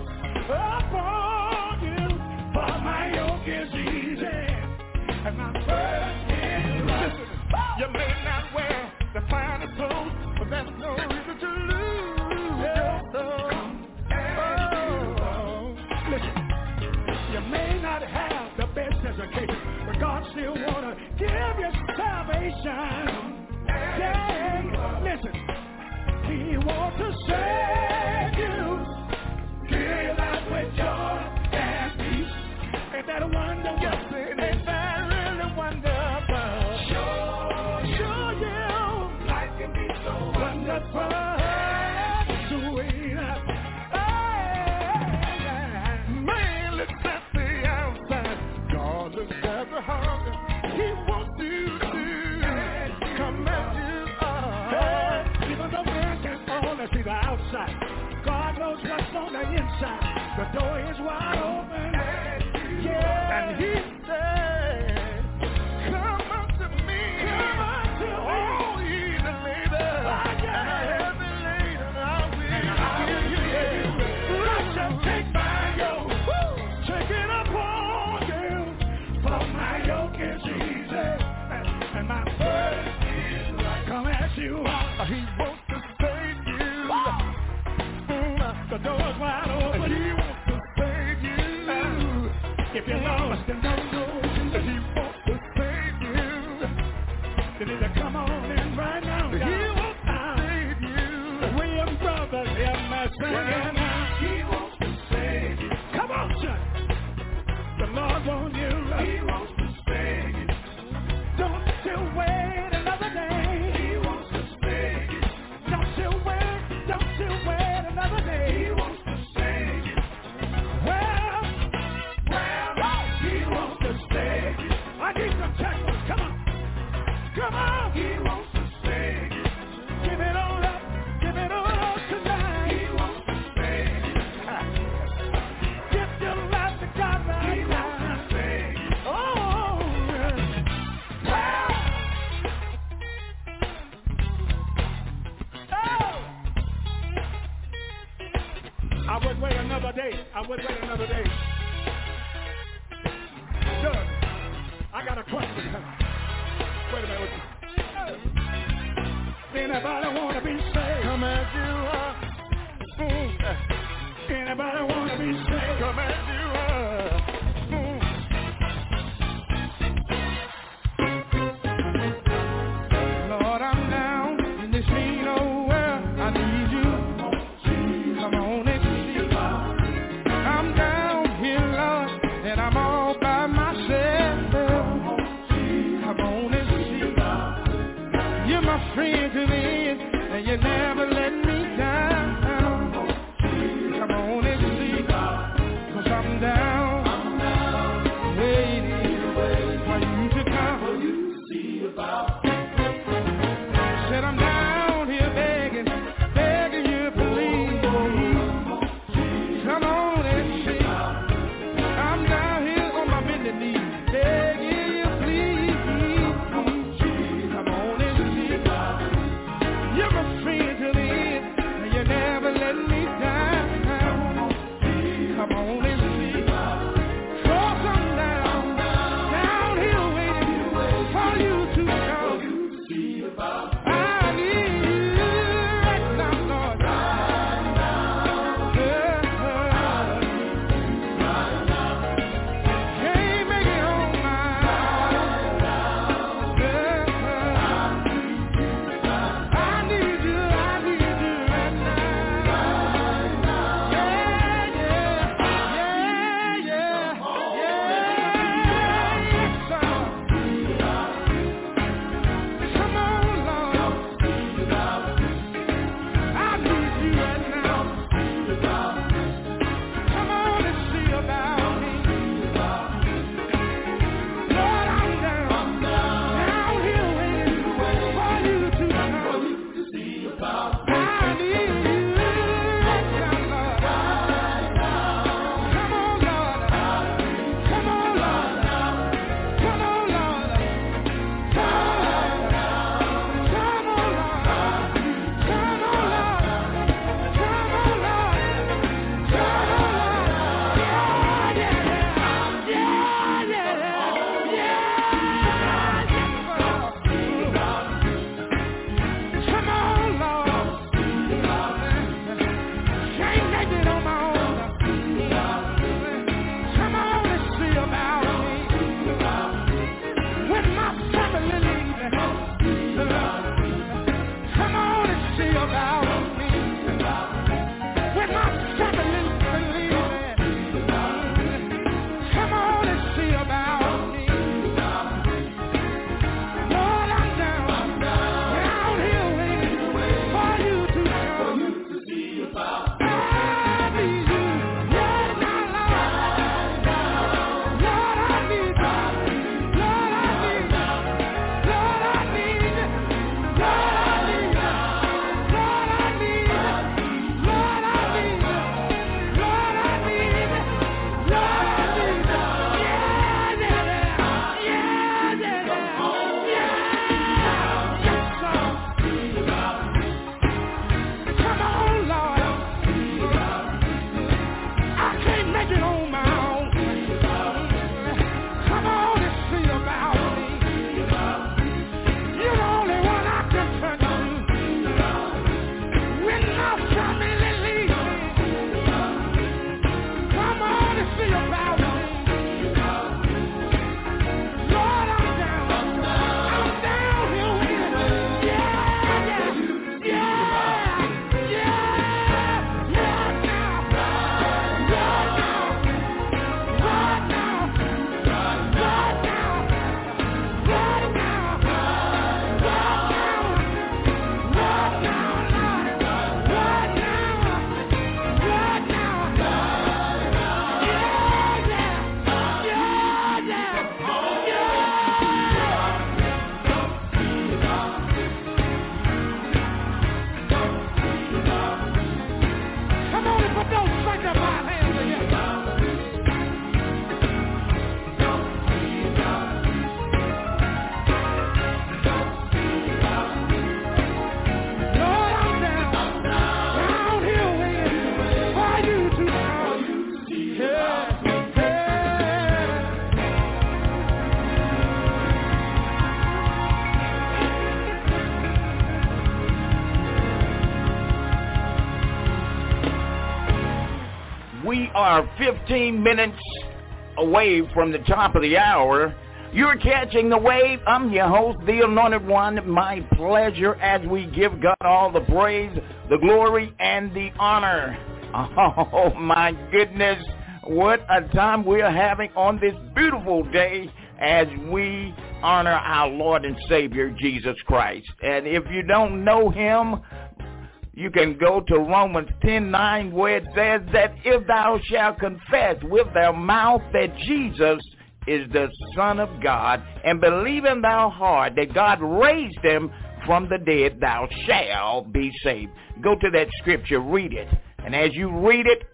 upon you, for my yoke is easy and my burden is light. You may not wear the finest clothes, but that's no reason to lose your soul. Listen, you may not have the best education, but God still wanna give you salvation. Yeah, listen, He wants to save you, fill your life with joy and peace. Ain't that wonderful? Ain't that really wonderful? Sure, yeah, life can be so wonderful, sweet. Man looks at the outside, God looks at the heart. He wants you to come as you are. Even though man can only see the outside, If you're lost and don't know that he wants to save you, you need to come on in right now. He wants to save you. William Brothers, hear me singing now. He wants to save you. Come on, son. The Lord wants you. He wants to save you. Don't you wait another day. He wants to save you. Don't you wait another day. He wants to save you. Well, he wants to save you. I need some checkers. Come on. Come on. He wants to save you. Give it all up. Give it all up tonight. He wants to save you. Give your life to God right now. He wants to save you. Oh, well. I would wait another day. Doug, I got a question. Wait a minute. Anybody want to be saved? Come as you are. Anybody want to be saved? Come as you are. Lord, I'm down in this mean old world. I need you. Come on and see. I'm down here, Lord, and I'm all by myself. Come on and see. You're my friend to the end, and you never let me down. Come on and see, 'cause I'm down, waiting for you to come. Said I'm down here begging you please. Come on and see. I'm down here on my bended knees, begging you please. Come on and see. You're my friend to the end, and you never let me down. Come on and see. 'Cause I'm down here waiting for you to come. I need you right now, Lord. Can't make it on my own. I need you right now. Come on, Lord. I need you right now. Come on and see about me. Lord, I'm down here waiting for you to come. I need you right now, Lord. Come on, Lord. Come on, Lord. Come on, Lord. Come on, Lord. Come on, Lord. Come on, Lord. Come on, Lord. Come on, Lord. Come on, Lord. Can't make it on my own. Come on and see about me. When my family leaves me. Come on and see about me. When my family leaves me. Come on and see about me. Lord, I'm down here waiting for you to come. I need you right now, Lord. Lord, I need you. Lord, I need you. Lord, I need you. Lord, I need you. Lord, I need you. Lord, I need you. Lord, I need you. Lord, I need you. Come on, Lord. I can't make it on my own. Come on and see about me. You're the only one I can turn to. When my family leaves me. Come on and see about me. We are 15 minutes away from the top of the hour. You're catching the wave. I'm your host, the Anointed One. My pleasure as we give God all the praise, the glory, and the honor. Oh, my goodness. What a time we're having on this beautiful day as we honor our Lord and Savior, Jesus Christ. And if you don't know him, you can go to Romans 10:9, where it says that if thou shalt confess with thy mouth that Jesus is the Son of God, and believe in thy heart that God raised him from the dead, thou shalt be saved. Go to that scripture, read it. And as you read it,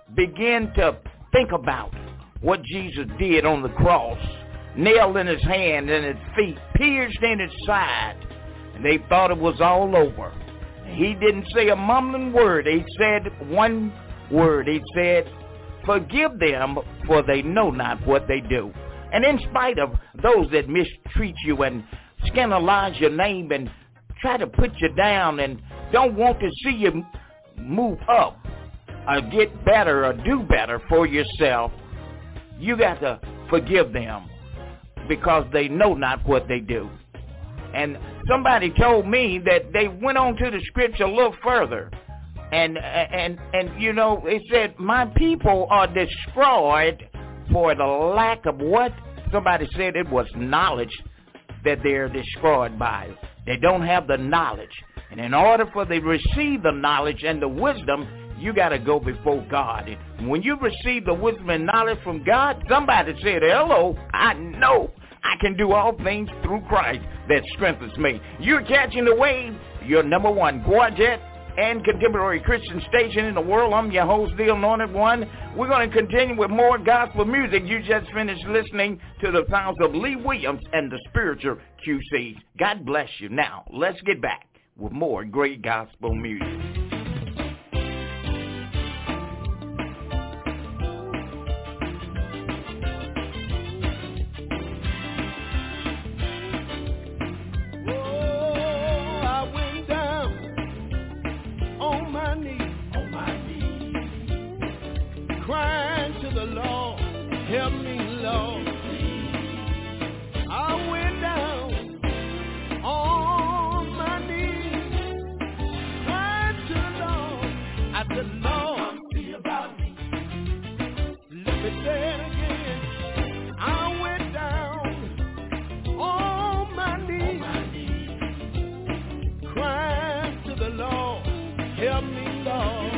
begin to think about what Jesus did on the cross. Nailed in his hands and his feet, pierced in his side. And they thought it was all over. He didn't say a mumbling word. He said one word. He said, forgive them, for they know not what they do. And in spite of those that mistreat you and scandalize your name and try to put you down and don't want to see you move up or get better or do better for yourself, you got to forgive them because they know not what they do. And somebody told me that they went on to the scripture a little further. And you know, it said, my people are destroyed for the lack of what? Somebody said it was knowledge that they're destroyed by. They don't have the knowledge. And in order for them to receive the knowledge and the wisdom, you got to go before God. And when you receive the wisdom and knowledge from God, somebody said, hello, I know I can do all things through Christ that strengthens me. You're catching the wave. Your number one Quartet and contemporary Christian station in the world. I'm your host, the Anointed One. We're going to continue with more gospel music. You just finished listening to the sounds of Lee Williams and the Spiritual QCs. God bless you. Now, let's get back with more great gospel music. Crying to the Lord, help me, Lord. I went down on my knees, crying to the Lord. I said, Lord, come see about me. Let me say it again. I went down on my knees, crying to the Lord, help me, Lord.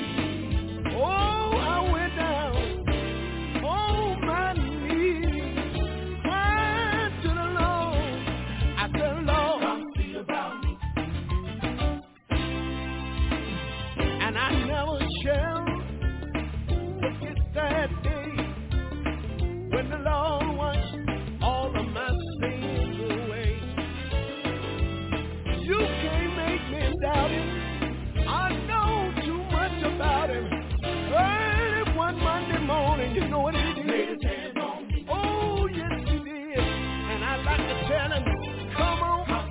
When the Lord washed all of my sins away, you can't make me doubt him. I know too much about him. Early one Monday morning, you know what he did? Oh, yes, he did. And I'd like to tell him, come on.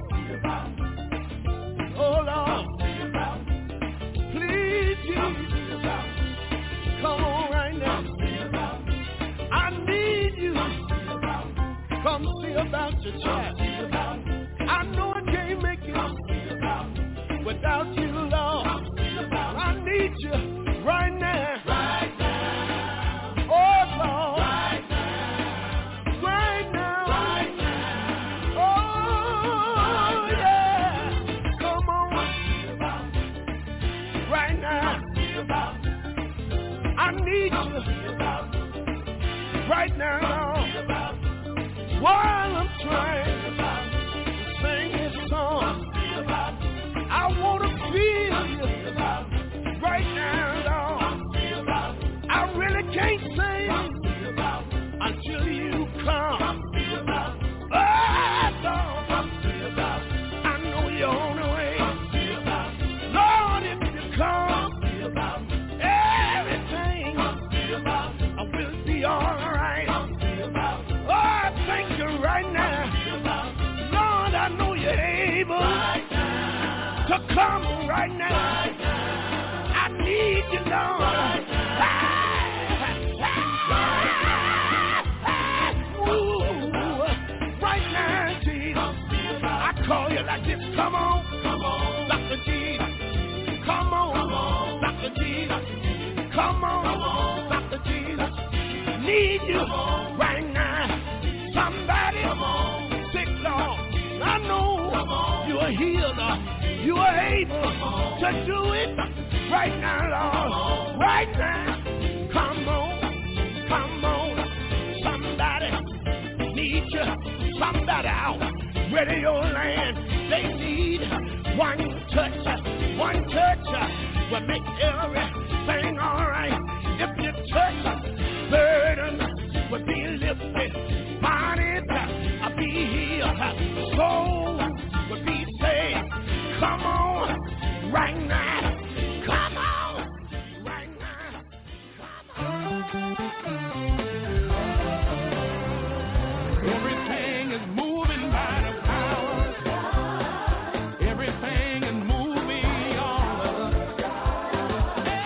Oh, Lord. Please, Jesus. Come on right now. I need you. Come see about your child. I know I can't make it without you, Lord. I need you right now. Right now. Oh, Lord. Right now. Right now. Right now. Oh, yeah. Come on. Right now. I need you right now, while I'm trying to sing this song. I want to feel you right now, Lord. I really can't sing until you come. Oh, Lord, I know you're on the way. Lord, if you come, all right. Oh, I thank you right now. to do it right now, Lord. Right now. Come on. Somebody needs you. Somebody out. Radio land. They need one touch will make everything all right. If you touch, burden will be lifted. Bodies will be healed. Souls will be saved. Come on, right now. Come on, right now. Come on. Everything is moving by the power. Everything is moving on.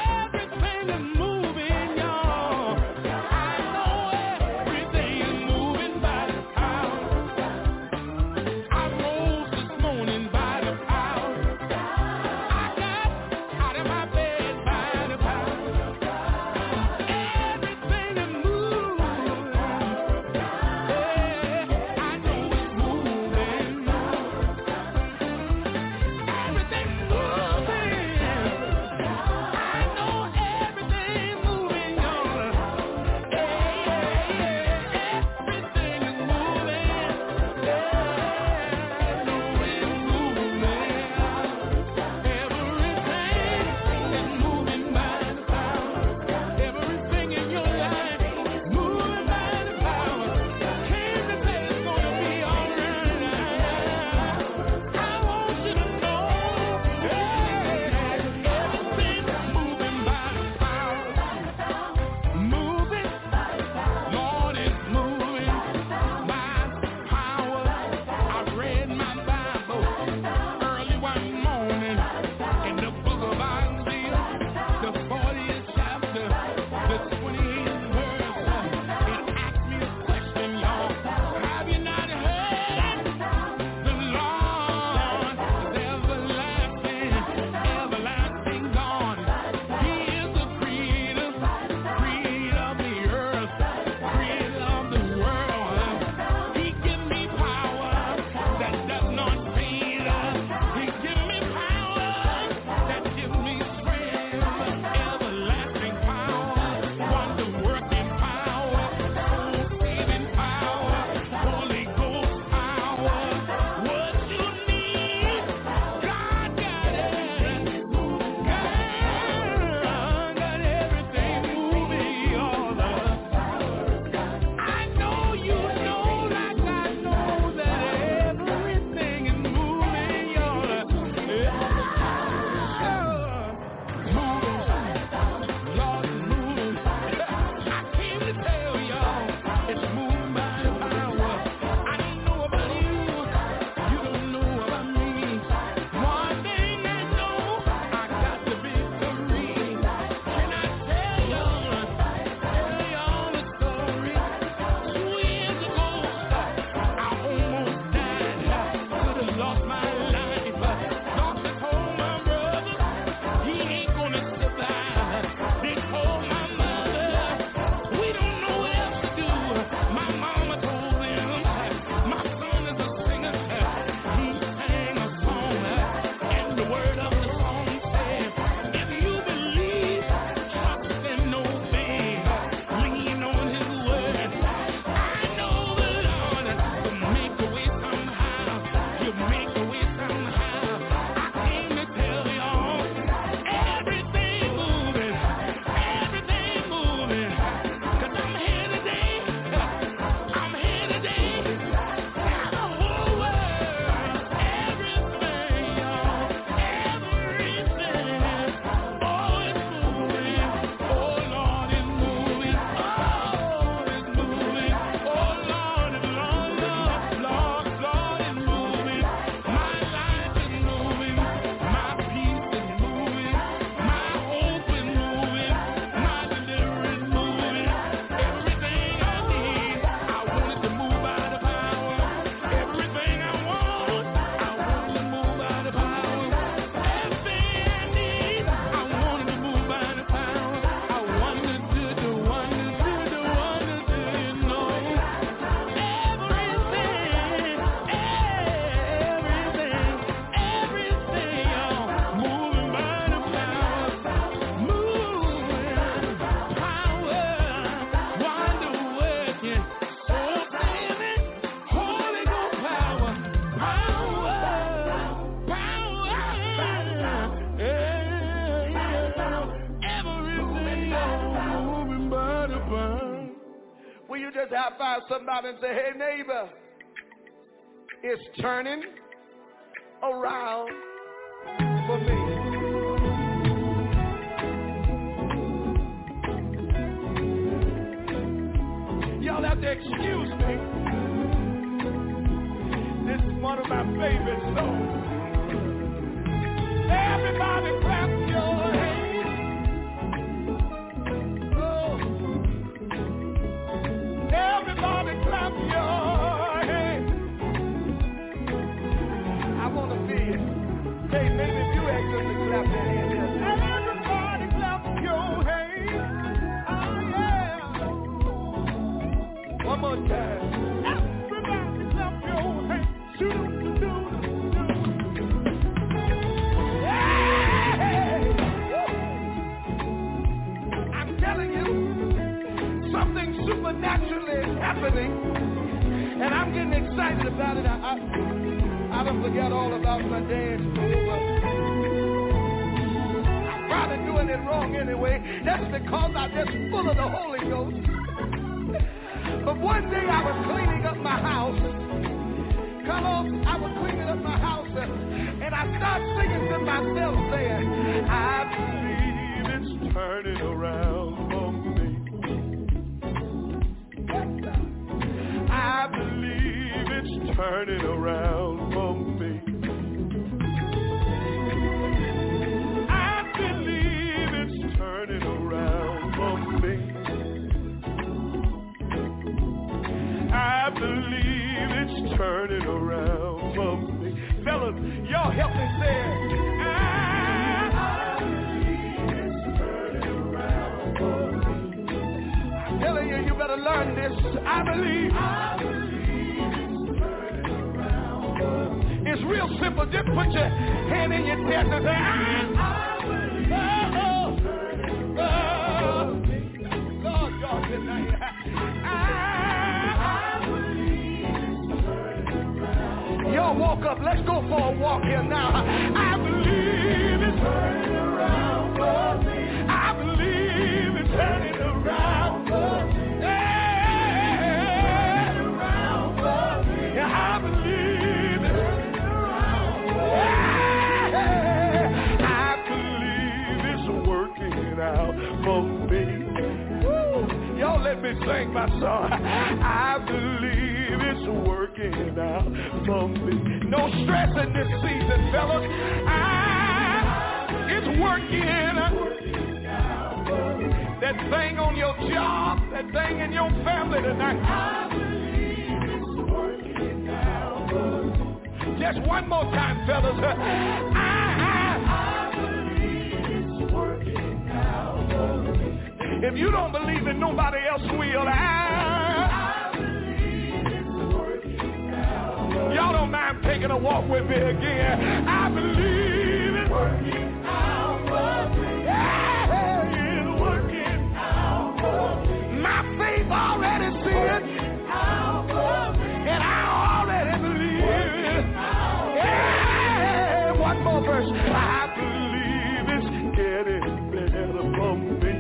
you just high five somebody and say, hey, neighbor, it's turning around for me. Y'all have to excuse me. This is one of my favorite songs. Everybody clap your hands. Oh. Everybody clap your hands. I want to see it. Hey, maybe if you ask them to clap their hands. Everybody clap your hands. Oh, yeah. One more time. Everybody clap your hands. I'm telling you, something supernaturally is happening, and I'm getting excited about it. I don't forget all about my dance move. I'm probably doing it wrong anyway. That's because I'm just full of the Holy Ghost. But one day I was cleaning up my house. Come on, I was cleaning up my house, and I started singing to myself, saying, I believe it's turning around for me. I believe it's turning around for me. I believe it's turning around for me. I believe it's turning around for me. Fellas, y'all help me say it. I believe it's turning around for me. I'm telling you, you better learn this. I believe it's turning around for me. It's real simple. Just put your hand in your chest and say, I believe it's turning around for me. Lord, y'all did not hear. Y'all walk up. Let's go for a walk here now. I believe it's turning around for me. I believe it's turning around for me. Yeah, around for me. Yeah, I believe it's turning around for me. I believe it's working out for me. Woo. Y'all let me sing my song. I believe it's working out for me. No stress in this season, fellas. It's working out. That thing on your job, that thing in your family tonight. I believe it's working out for me. Just one more time, fellas. I believe it's working out for me. If you don't believe it, nobody else will. Y'all don't mind taking a walk with me again. I believe it's working out for me. Yeah, it's working out for me. My faith already sees it. And I already believe it. Yeah, one more verse. I believe it's getting better for me.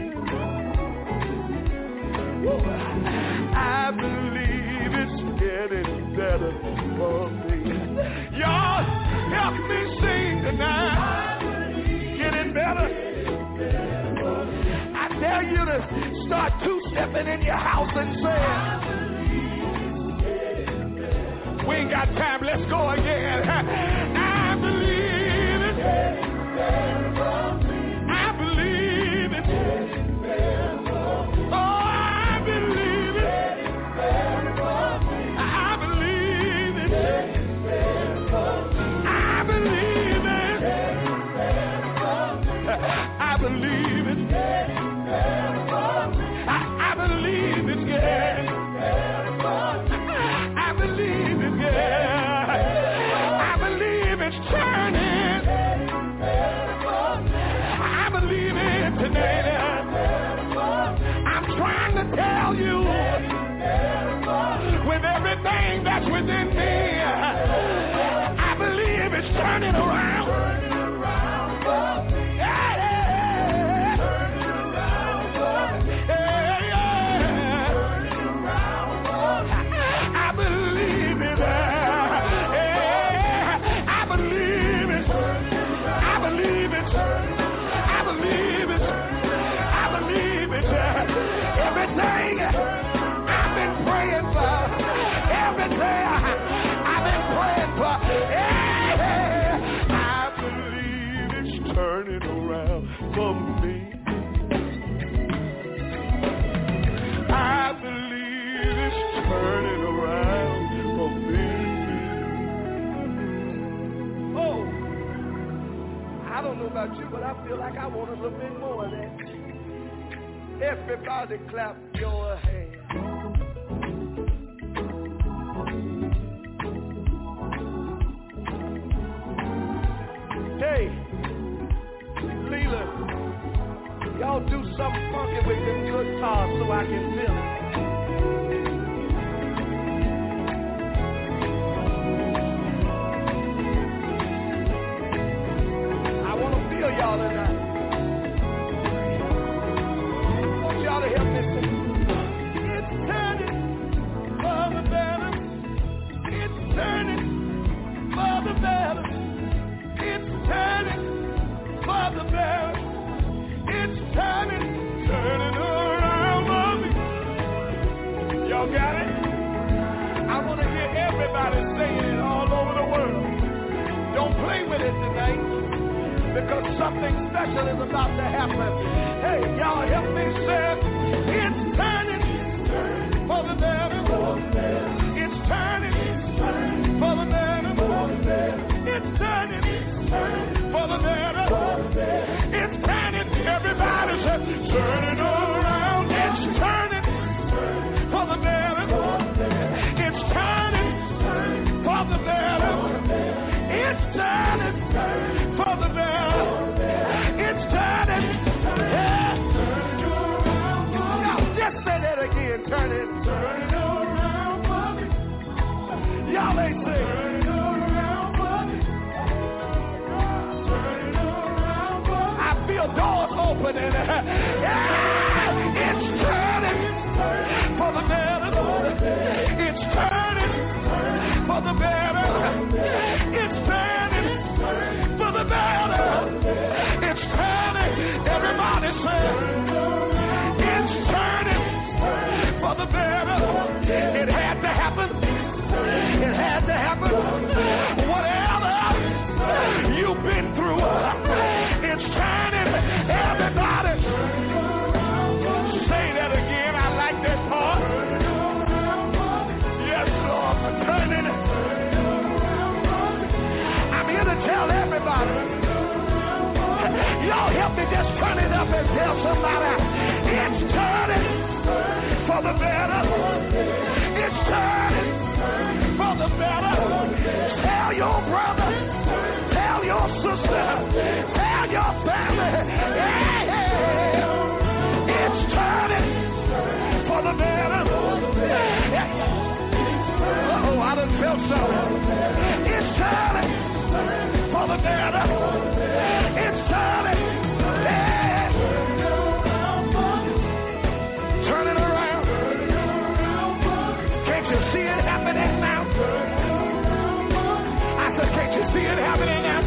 I believe it's getting better for me. Y'all help me sing tonight. Getting better. I tell you to start two-stepping in your house and saying, we ain't got time, let's go again. I believe it. I believe it. Oh, I believe it. I believe it. I believe it. I believe it. I believe it, yeah. I believe it, yeah. I believe it's turning. I believe it today. I'm trying to tell you, with everything that's within me, I believe it's turning around. about you, but I feel like I want a little bit more of that. Everybody clap your hands. Hey, Leela, y'all do something funky with them guitars so I can feel it. I want to feel y'all tonight. I want y'all to help me sing. It's turning for the better. It's turning for the better. It's turning for the better. It's turning around for me. Y'all got it? I want to hear everybody saying it all over the world. Don't play with it tonight, because something special is about to happen. Hey, y'all help me say it. It's turning for the better. It's turning for the better. It's turning for the better. It's turning. Everybody says turning around. It's turning for the better. It's turning for the better. It's turning for the better. It's turning. Yeah. Now just say that again. Turning around for me. Y'all ain't saying. Doors opening. Yeah, it's turning for the better. It's turning for the better. It's turning for the better. It's turning. Everybody say it's turning for the better. It had to happen. It had to happen. Whatever you've been through, it's turning. Everybody, say that again. I like that part. Yes, Lord, turning. I'm here to tell everybody. Y'all help me just turn it up and tell somebody. It's turning for the better. It's turning for the better. Tell your brother. Tell your sister. Tell your family. Yeah. It's turning for the better. Oh, I done felt something. It's turning for the better. It's turning. Yeah. Turning around. Can't you see it happening now? I said, can't you see it happening now?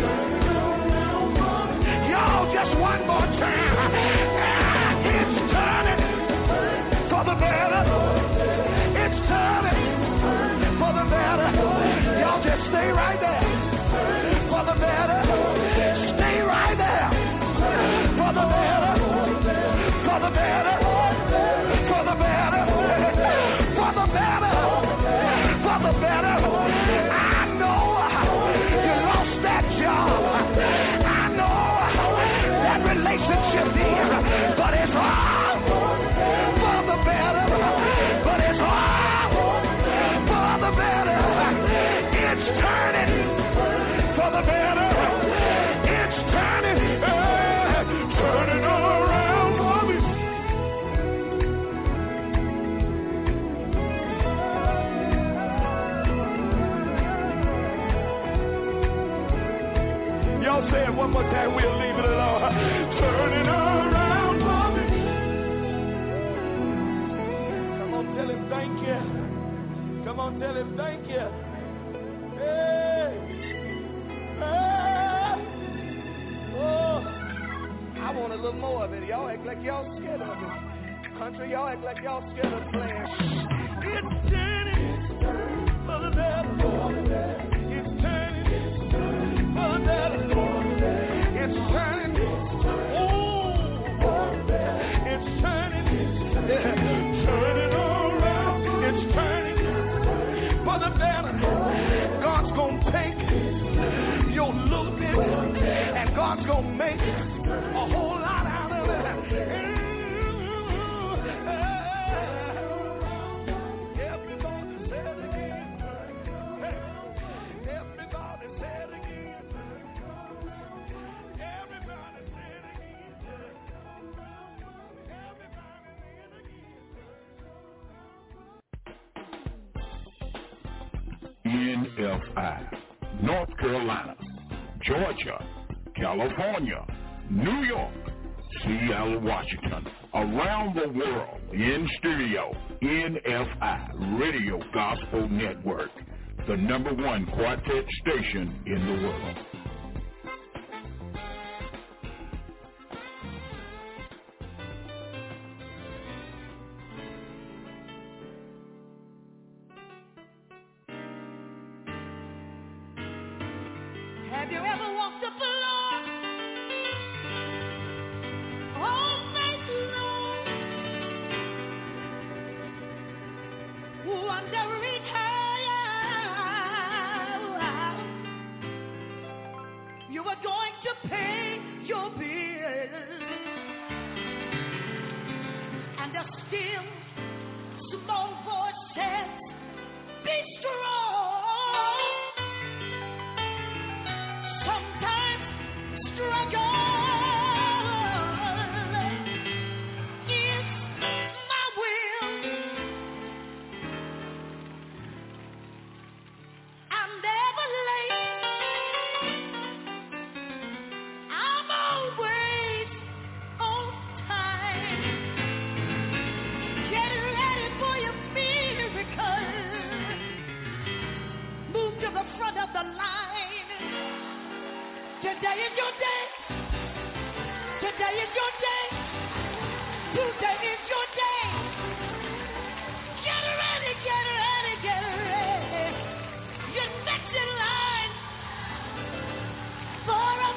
Y'all, just one more time. It's turning for the better. It's turning for the better. Y'all just stay right there. For the better. Stay right there. For the better. For the better. For the better. For the better. For the better. I know you lost that job. I know that relationship is, but it's all for the better. But it's all for the better. It's turning for the better. It's turning, turning around for me. Y'all say it one more time, we'll leave it alone. Turning around for me. Come on, tell him thank you. Come on, tell him thank you. Hey. Oh, I want a little more of it. Y'all act like y'all scared of it. Country, y'all act like y'all scared of playing. It's turning for the better. It's turning for the better. It's turning. Oh, it's turning. Turning around. It's turning for the better. God's gonna take your little bit and God's gonna make NFI. North Carolina, Georgia, California, New York, Seattle, Washington, around the world, in studio, NFI, Radio Gospel Network, the #1 quartet station in the world. Have you ever walked up alone? All night long, wondering how you were going to pay your bills, and the still small voice says, "Be strong." Sometimes struggle is my will. I'm never late. I'm always on time. Get ready for your miracle. Move to the front of the line. Today is your day. Today is your day. Today is your day. Get ready, get ready, get ready. You're next in line for a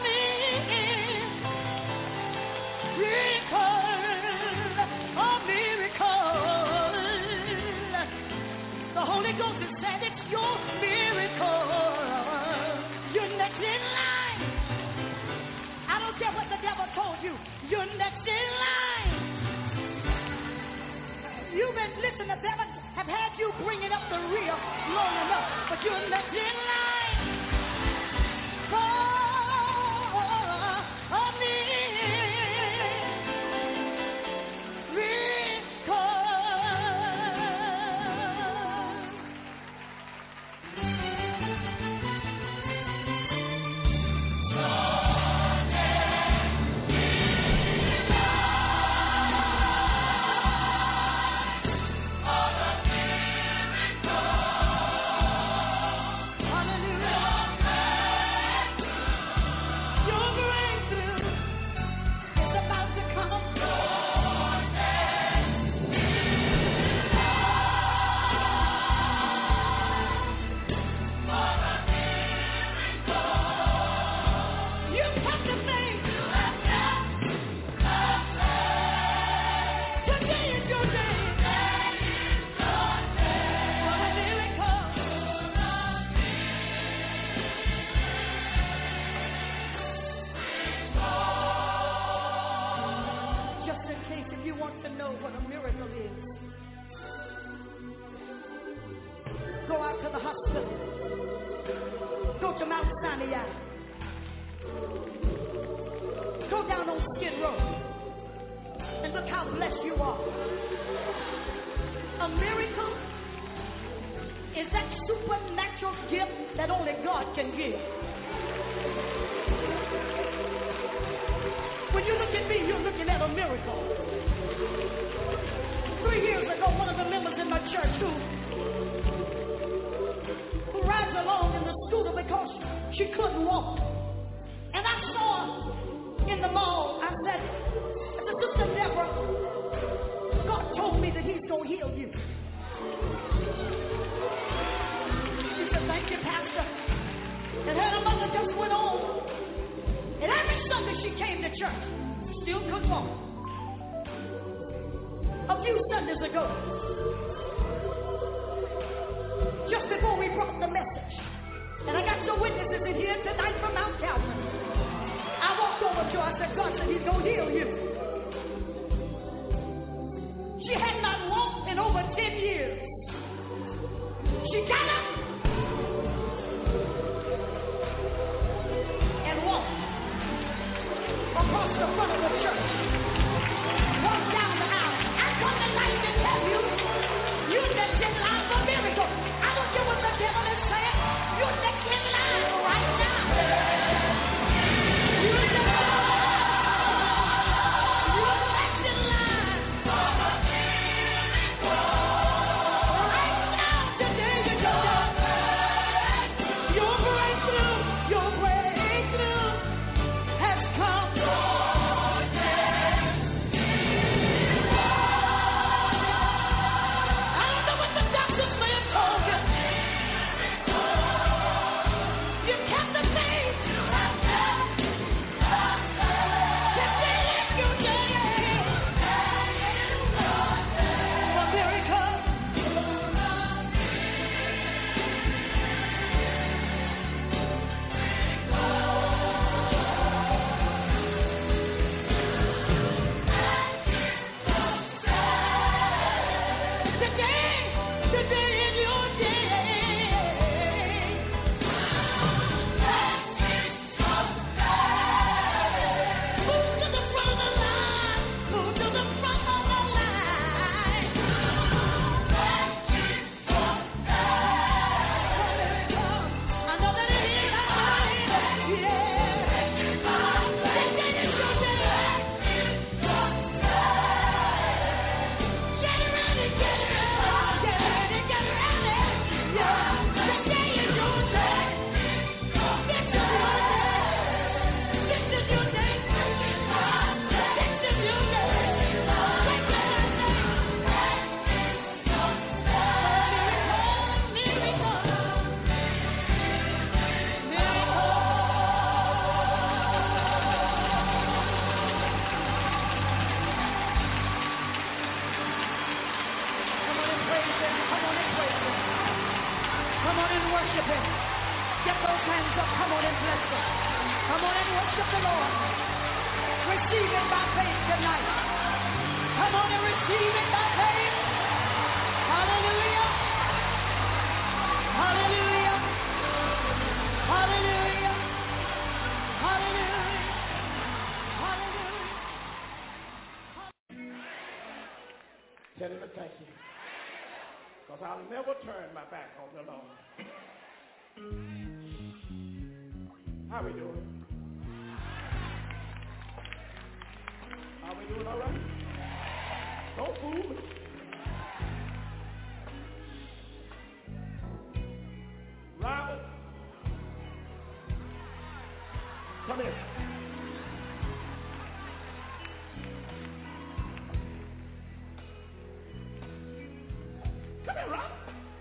miracle. The Holy Ghost has said it's your miracle. You're next in line. I don't care what the devil told you. You're next in line. You've been listening. The devil have had you bringing up the rear long enough, but you're next in line for a go out to the hospital. Go to Mount Sinai. Go down on Skid Row. And look how blessed you are. A miracle is that supernatural gift that only God can give. When you look at me, you're looking at a miracle. 3 years ago, one of the members in my church who rides along in the scooter because she couldn't walk. And I saw her in the mall. I said, Sister Deborah, God told me that he's going to heal you. She said, thank you, Pastor. And her mother just went on. And every Sunday she came to church, still couldn't walk. A few Sundays ago, just before we brought the message, and I got some witnesses in here tonight from Mount Calvary. I walked over to her. I said, God said he's going to heal you. She had not walked in over 10 years. She got up and walked across the front of the church. Walked down the aisle. I come tonight to tell you, you just in line for miracles. I don't care what the devil is saying. Tell him to thank you. Because I'll never turn my back on the Lord. How we doing? Are we doing all right? Don't fool me. Robert, come here. Come here, Robert.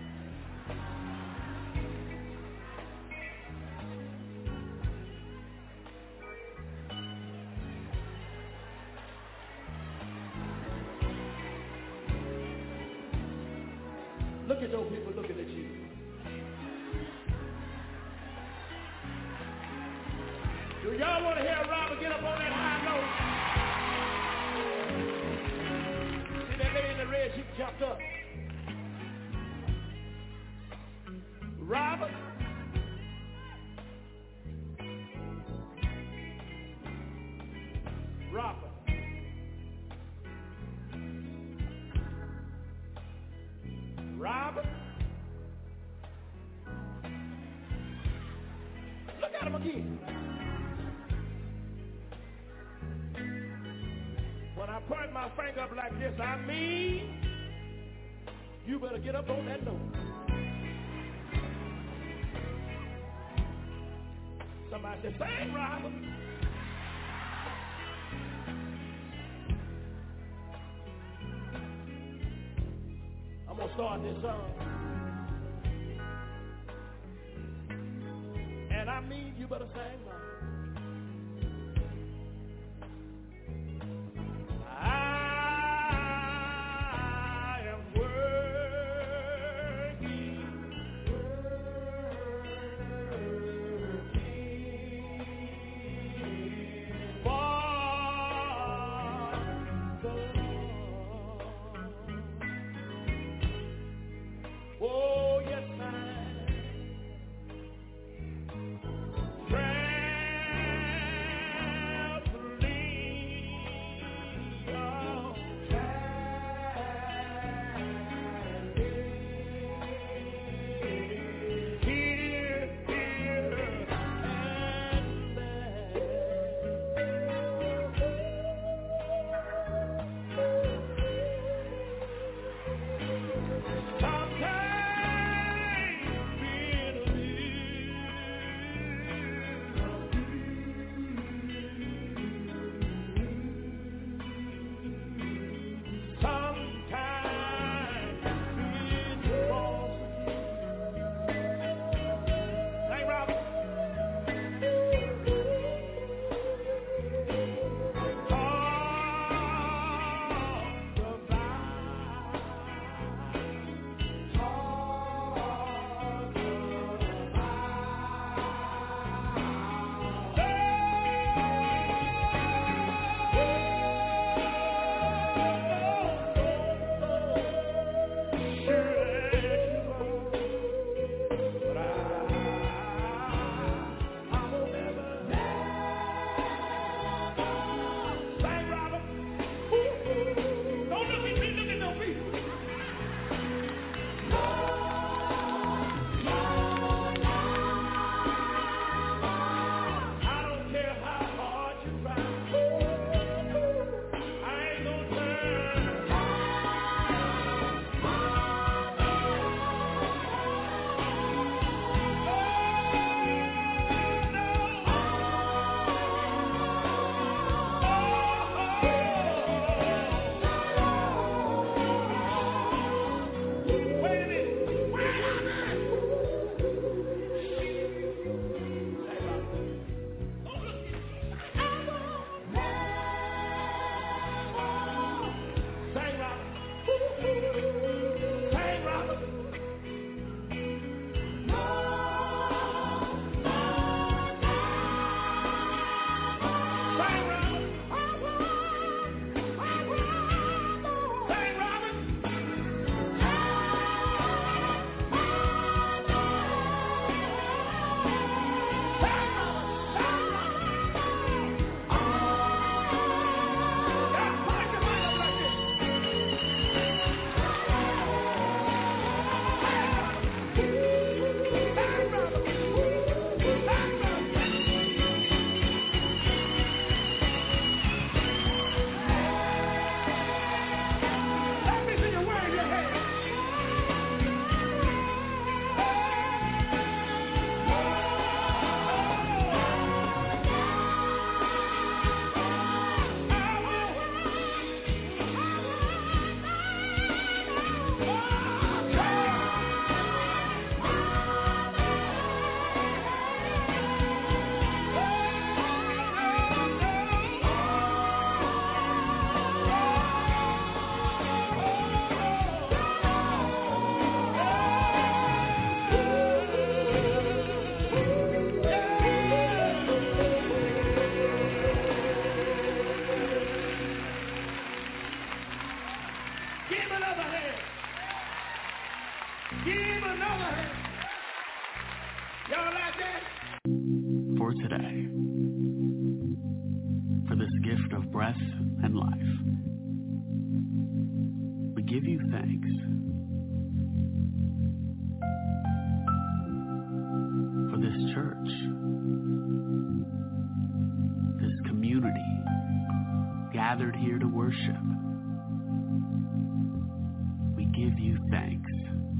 Look at those people looking at you. Do y'all want to hear Robert get up on that high note? See that lady in the red, she jumped up. Robert. Robert. Robert. Look at him again. When I point my finger up like this, I mean, you better get up on that note. Somebody said, sing, Robert. I'm going to start this song. And I mean, you better sing, Robert. Oh, yes, I am. For today, for this gift of breath and life, we give you thanks. For this church, this community gathered here to worship, we give you thanks.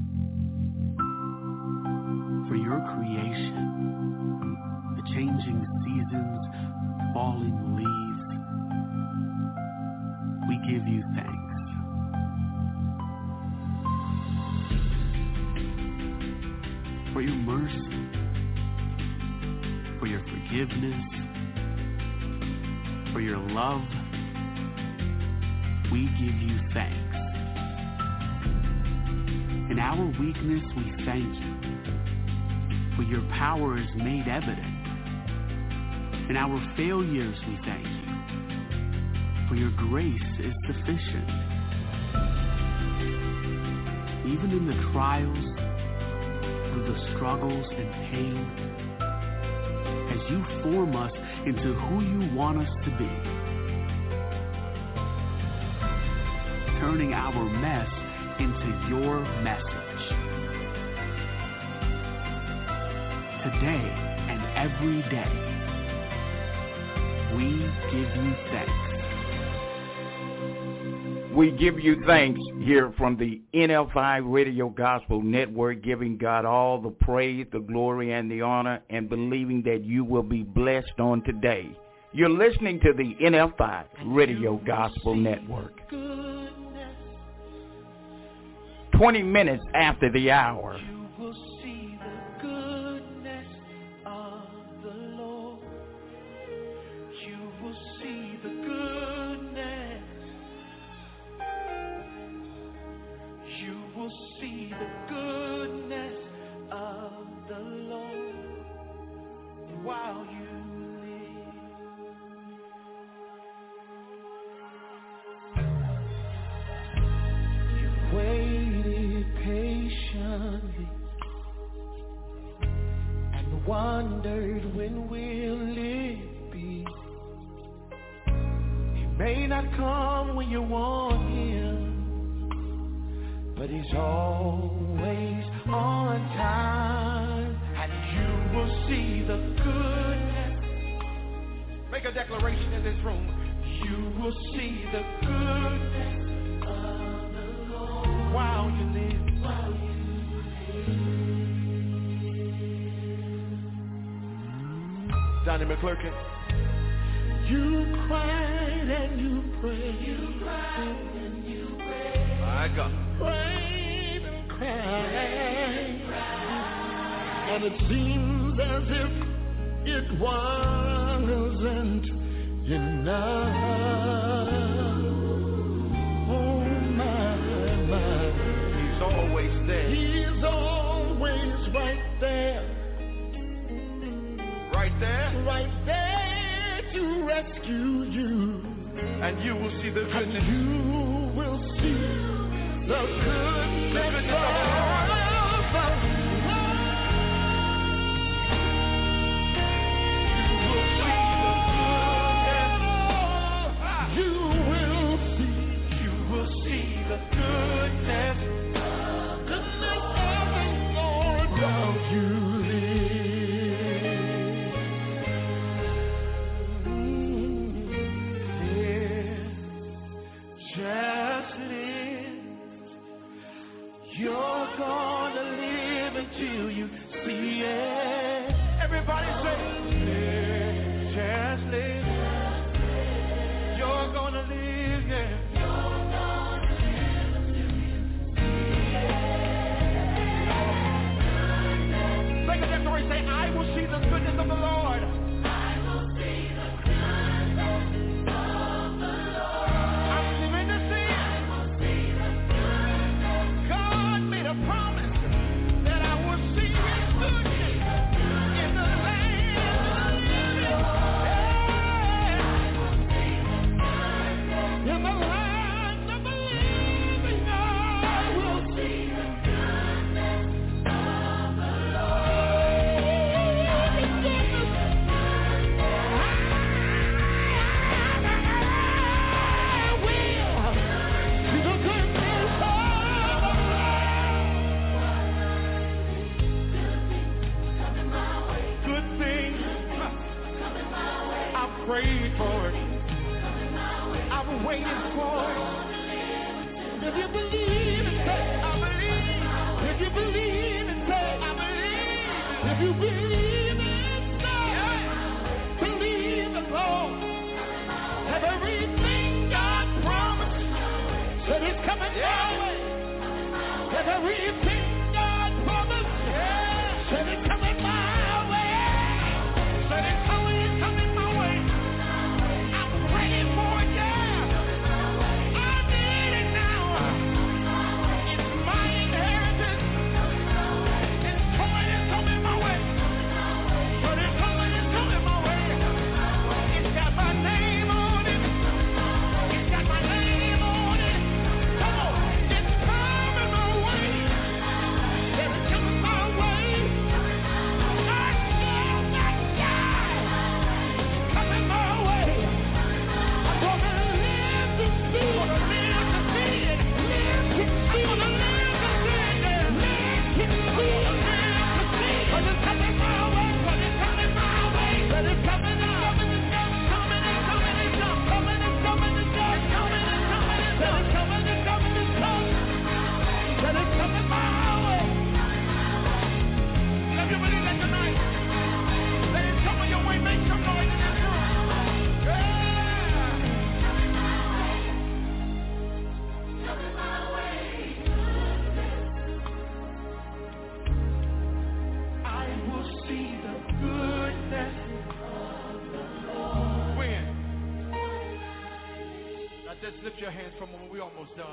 For your creation, the changing seasons, falling leaves, we give you thanks. For your mercy, for your forgiveness, for your love, we give you thanks. In our weakness, we thank you. For your power is made evident. In our failures, we thank you. For your grace is sufficient. Even in the trials, through the struggles and pain, as you form us into who you want us to be, turning our mess into your message. Today and every day, we give you thanks. We give you thanks here from the NL5 Radio Gospel Network, giving God all the praise, the glory, and the honor, and believing that you will be blessed on today. You're listening to the NL5 Radio Gospel Network. 20 minutes after the hour. Wondered when will it be? He may not come when you want him, but he's always on time, and you will see the goodness. Make a declaration in this room. You will see the goodness of the Lord while you live. Donnie McClurkin. You cried and you prayed. You cried and you prayed. My God. Prayed and And it seems as if it wasn't enough. Oh my. He's always there. He's always right there. Right there? Right there to rescue you. And you will see the goodness. And you will see the goodness of the Lord. Everybody say, just live. You're gonna live, yeah. Make a declaration, say, I will see the goodness of the Lord. I will see the goodness of the Lord. I'm living to see it. I will see the goodness. God made a promise that I will see His goodness. Prayed for it. I'm waiting for it. If you believe and say, I believe. If you believe and say, I believe. If you believe and say, believe the Lord. Have everything God promised said it's coming my way. Have everything God promised said it's coming my way. Said it's coming my way. Just lift your hands for a moment. We're almost done.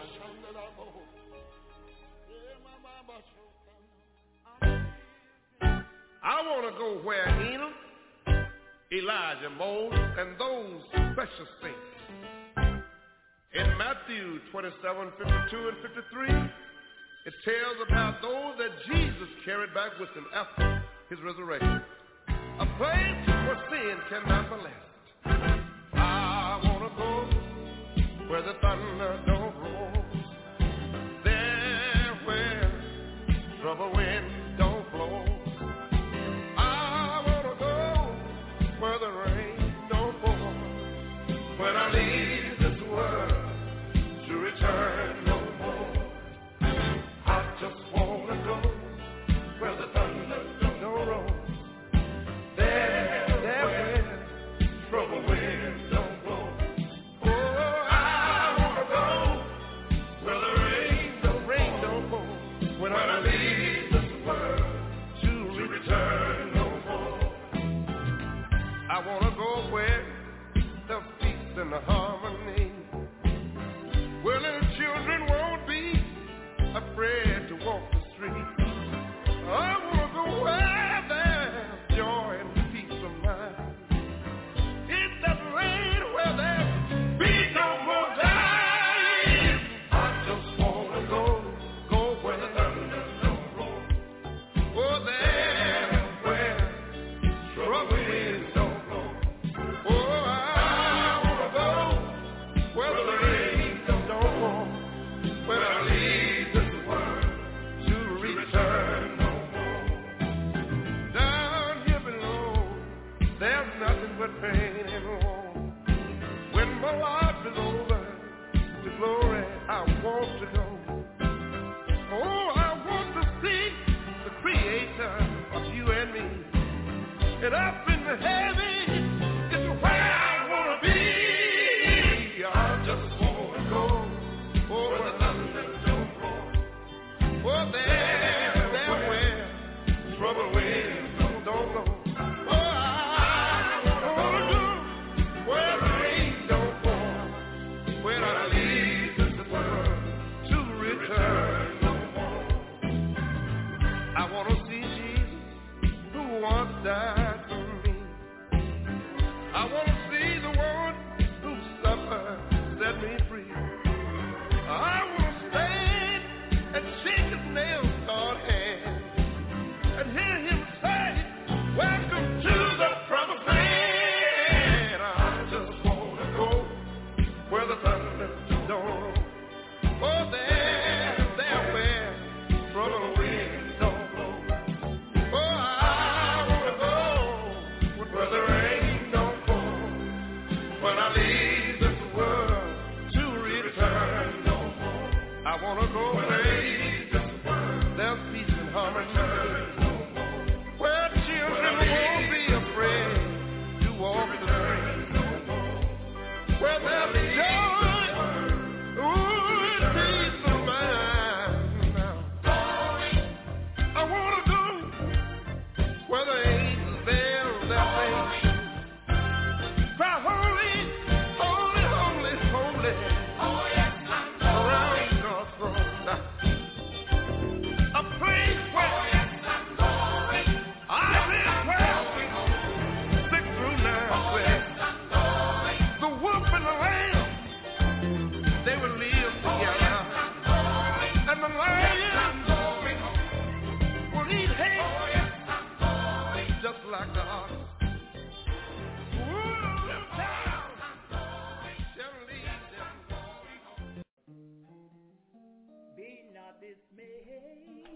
I want to go where Enoch, Elijah, Moses, and those special saints. In Matthew 27, 52 and 53, it tells about those that Jesus carried back with him after his resurrection. A place where sin cannot molest. I want to go where the thunder don't roll, there where trouble wind don't blow. I want to go where the rain don't fall, when I leave this world to return no more. I just want to go where the thunder don't roll, there where trouble wind don't blow. and up in the heavy is where I wanna be. I just wanna go over the thunder don't roll. Oh, there where trouble winds don't blow. Oh, I wanna go where the rain don't fall, where I leave this world to return no more. I wanna see Jesus who once died for me. I wanna see the one who suffered, set me free. I wanna stand and shake his nail-scarred hand and hear him say, welcome to the promised land. I just wanna go where the thunder don't roll. Oh, there where trouble winds don't blow. Oh, I wanna go where the rain don't fall, when I leave this world to return no more. I wanna go where there's peace and harmony, where children won't be afraid to walk the street, where there's joy, ooh, peace of mind. I wanna go where the angels veil their faces, cry holy, holy, holy, holy, around God's throne. A place where I've been well, 6 through 9, where the wolf and the lamb, they will live together, and the lion will eat hay, just like the ox. Ooh, little child shall lead them. Be not dismayed,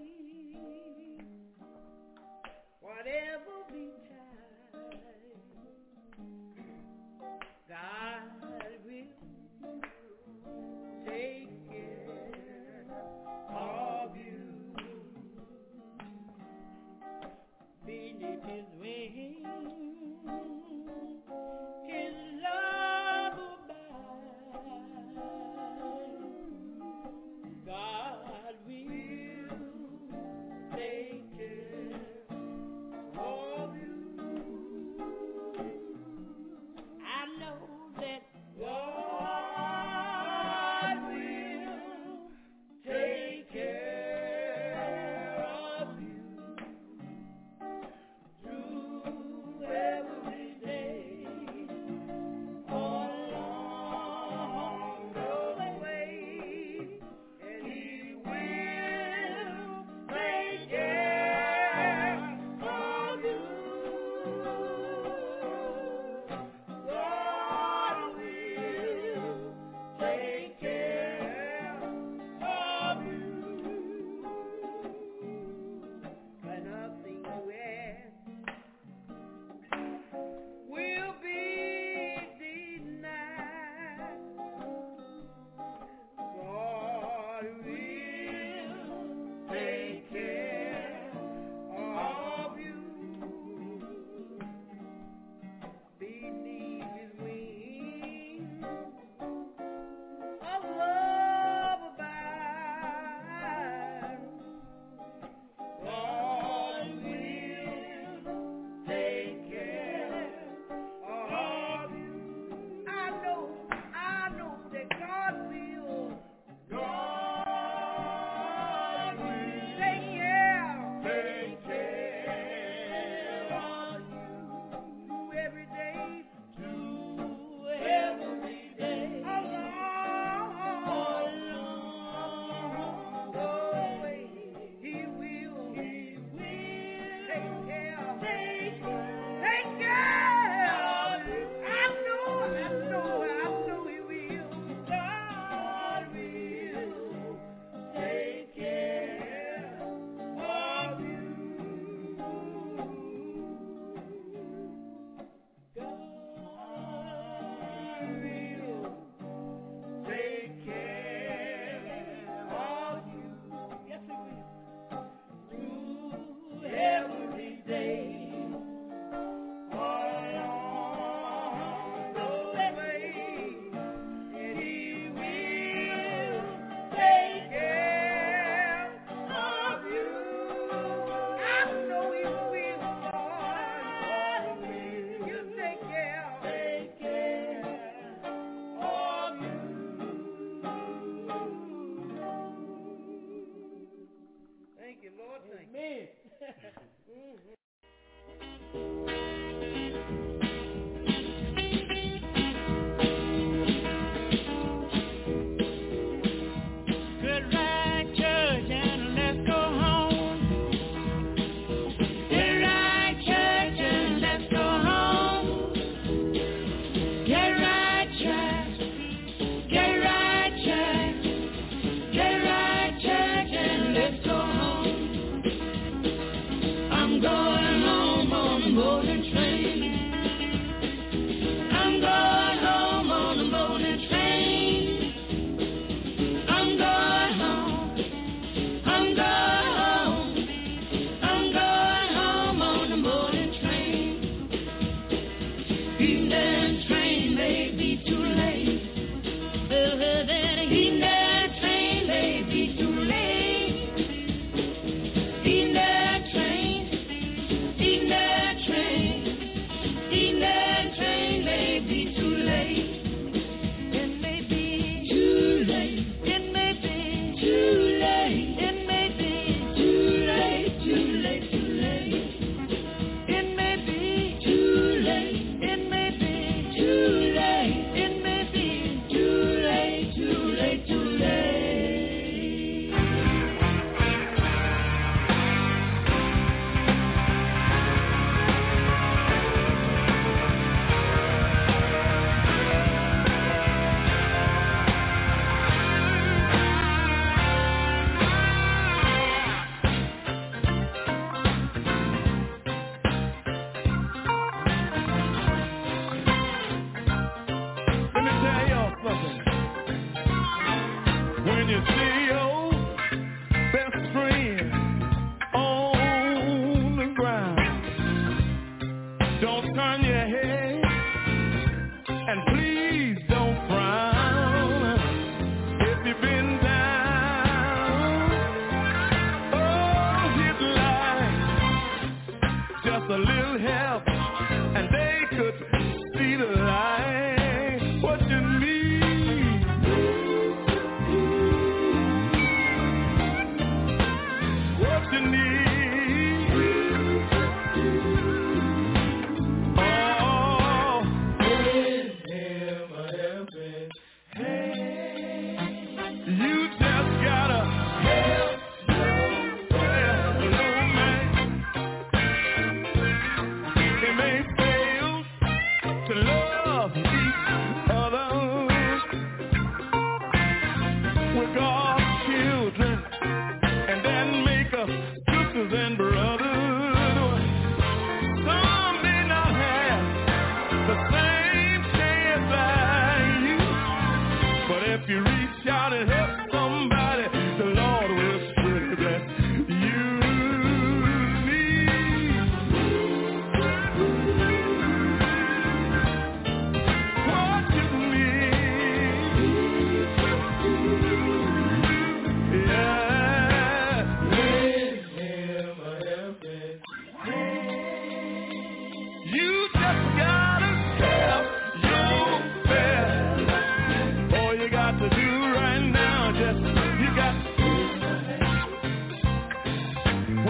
whatever betide, God will take care of you. Beneath his wings, his love abide. God will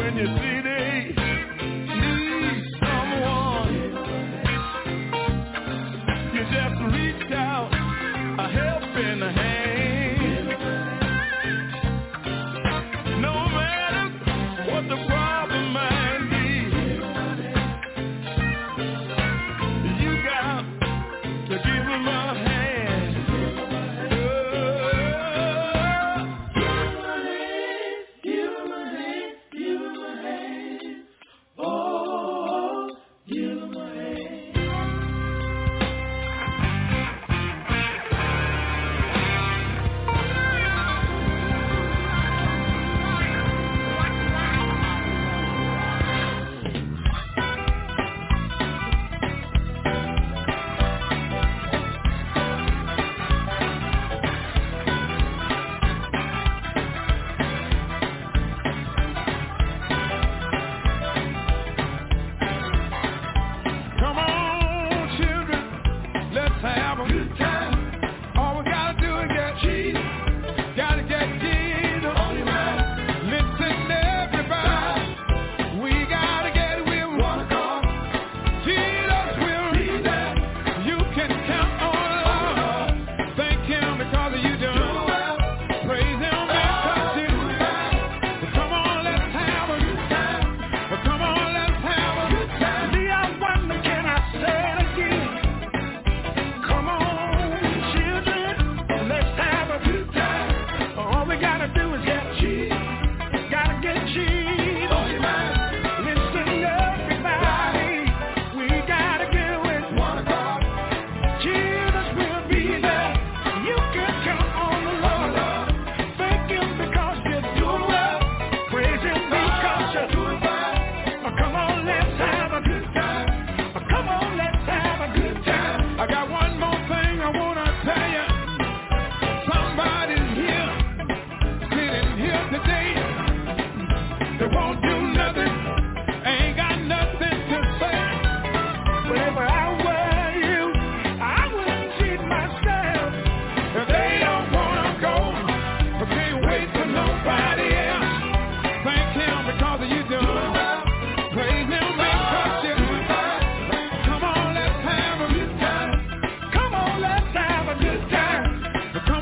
when you see they need someone, you just reach out a helping hand. No matter what the problem might be, you got to give them a hand.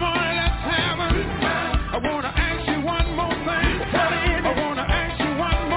I wanna ask you one more thing.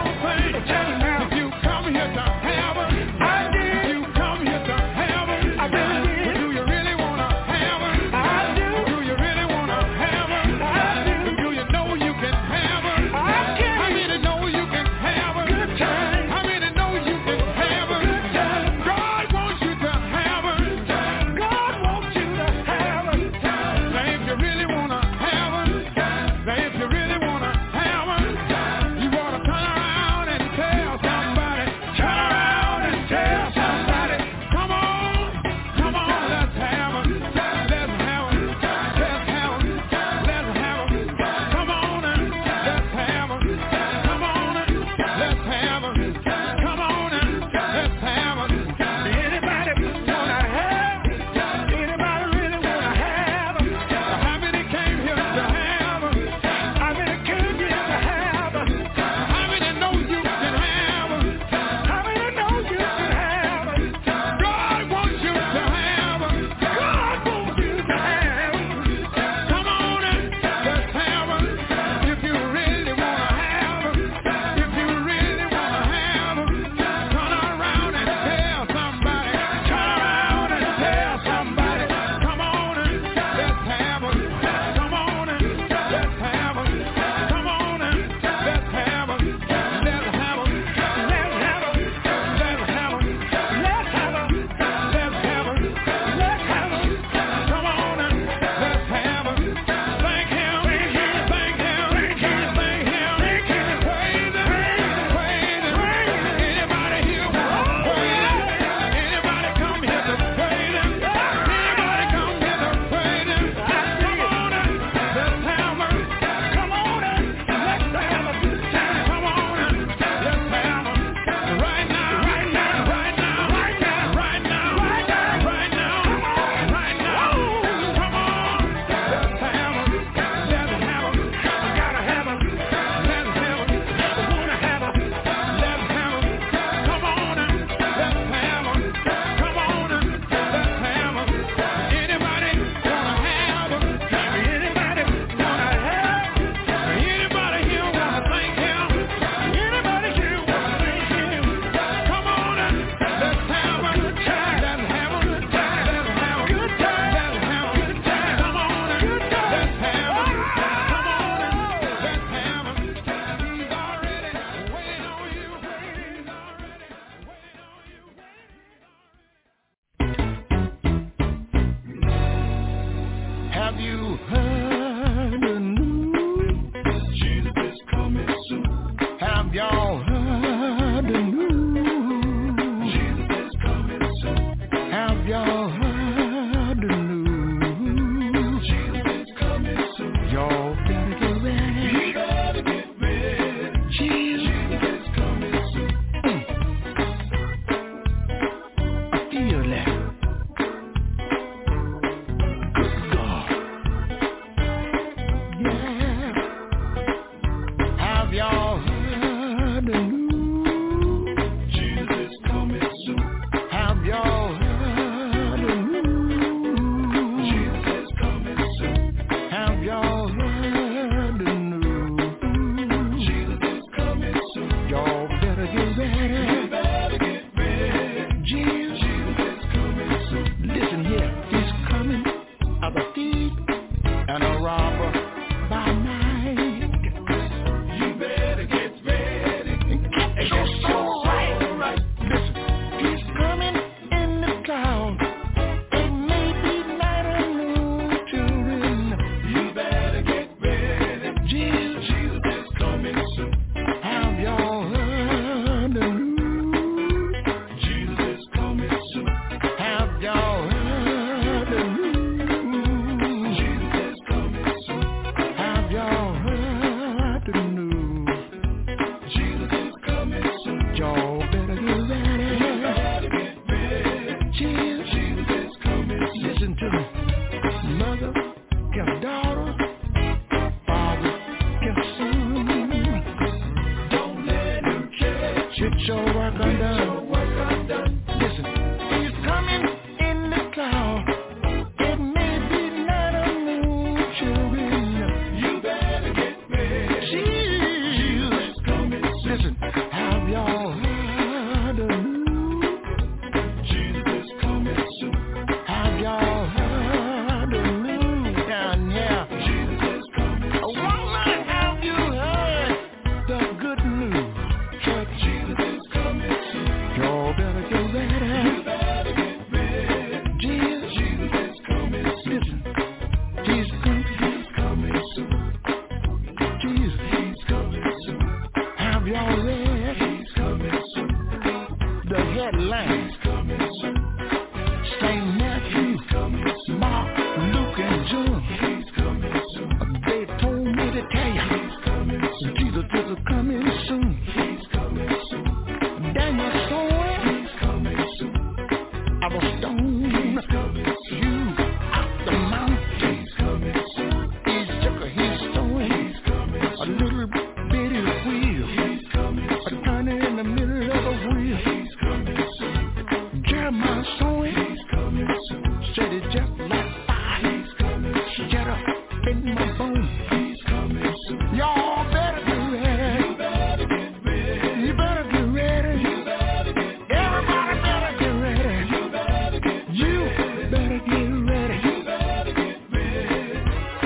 Get your work undone. Listen, he's coming in the cloud. It may be night or noon, children. You better get ready. Jesus is coming. Listen, have y'all heard the news? Jesus is coming soon. Have y'all heard the news down here? Jesus is coming soon. Woman, have you heard the good news? Church, Jesus is coming soon. Y'all better get ready. You better get ready. Jesus is coming soon. Listen, he's coming soon. Jesus, he's coming soon. Have y'all read? He's coming soon. The headlines coming soon. St. Matthew, Mark, Luke, and John. He's coming soon. They told me to tell you. He's coming soon. Jesus is coming soon. He's coming soon. Daniel saw it. He's coming soon. I was stoned. He's coming soon. You out the mountain. He's coming soon. He's took his stone. He's coming soon. A little bitty wheel. He's coming soon. A turning in the middle of the wheel. He's coming soon. Jeremiah saw it. He's coming soon. Said it just like fire. He's coming soon. Get up in my bones. He's coming soon. Y'all better get ready. You better get ready. You better get ready. You better get ready. Everybody better get ready. You better get ready. You better get ready. You better get ready.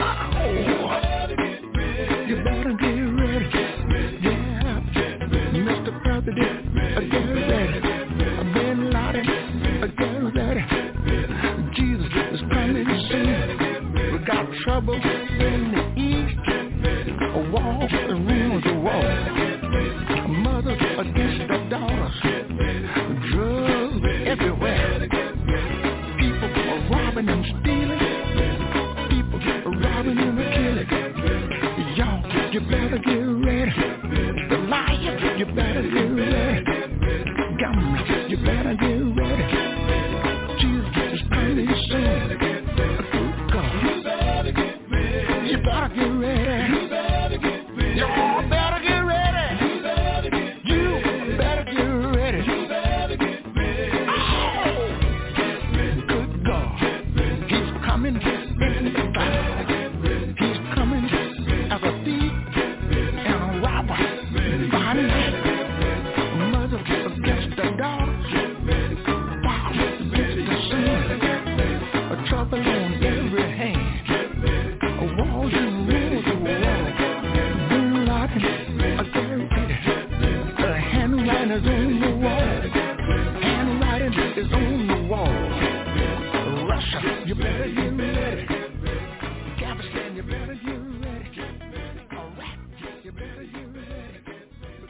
Oh, you better get ready. Yeah, Mr. President, get ready. Ben Laden, get ready. Jesus is coming soon. We got trouble in the east. A wall and ruins a wall. Mothers against their daughters. Drugs everywhere. People are robbing and stealing. People are robbing and killing. Y'all, you better get ready. The liar, you better get ready. Government, you better get ready. Jesus is coming soon. God, you better get ready. You better get ready. You better get ready. Y'all better get ready. You better get ready. You better get ready. You better get ready. Oh, good God, he's coming in the cloud. He's coming as a thief and a robber. By night, mother against the daughters. Father against the son. A trouble on every hand. Walls and rules of war. Bin Laden, a guarantee. The handwriting is on the wall. Handwriting is on the wall. Russia, you better get ready. Afghanistan, you better get ready. Iraq, you better get ready.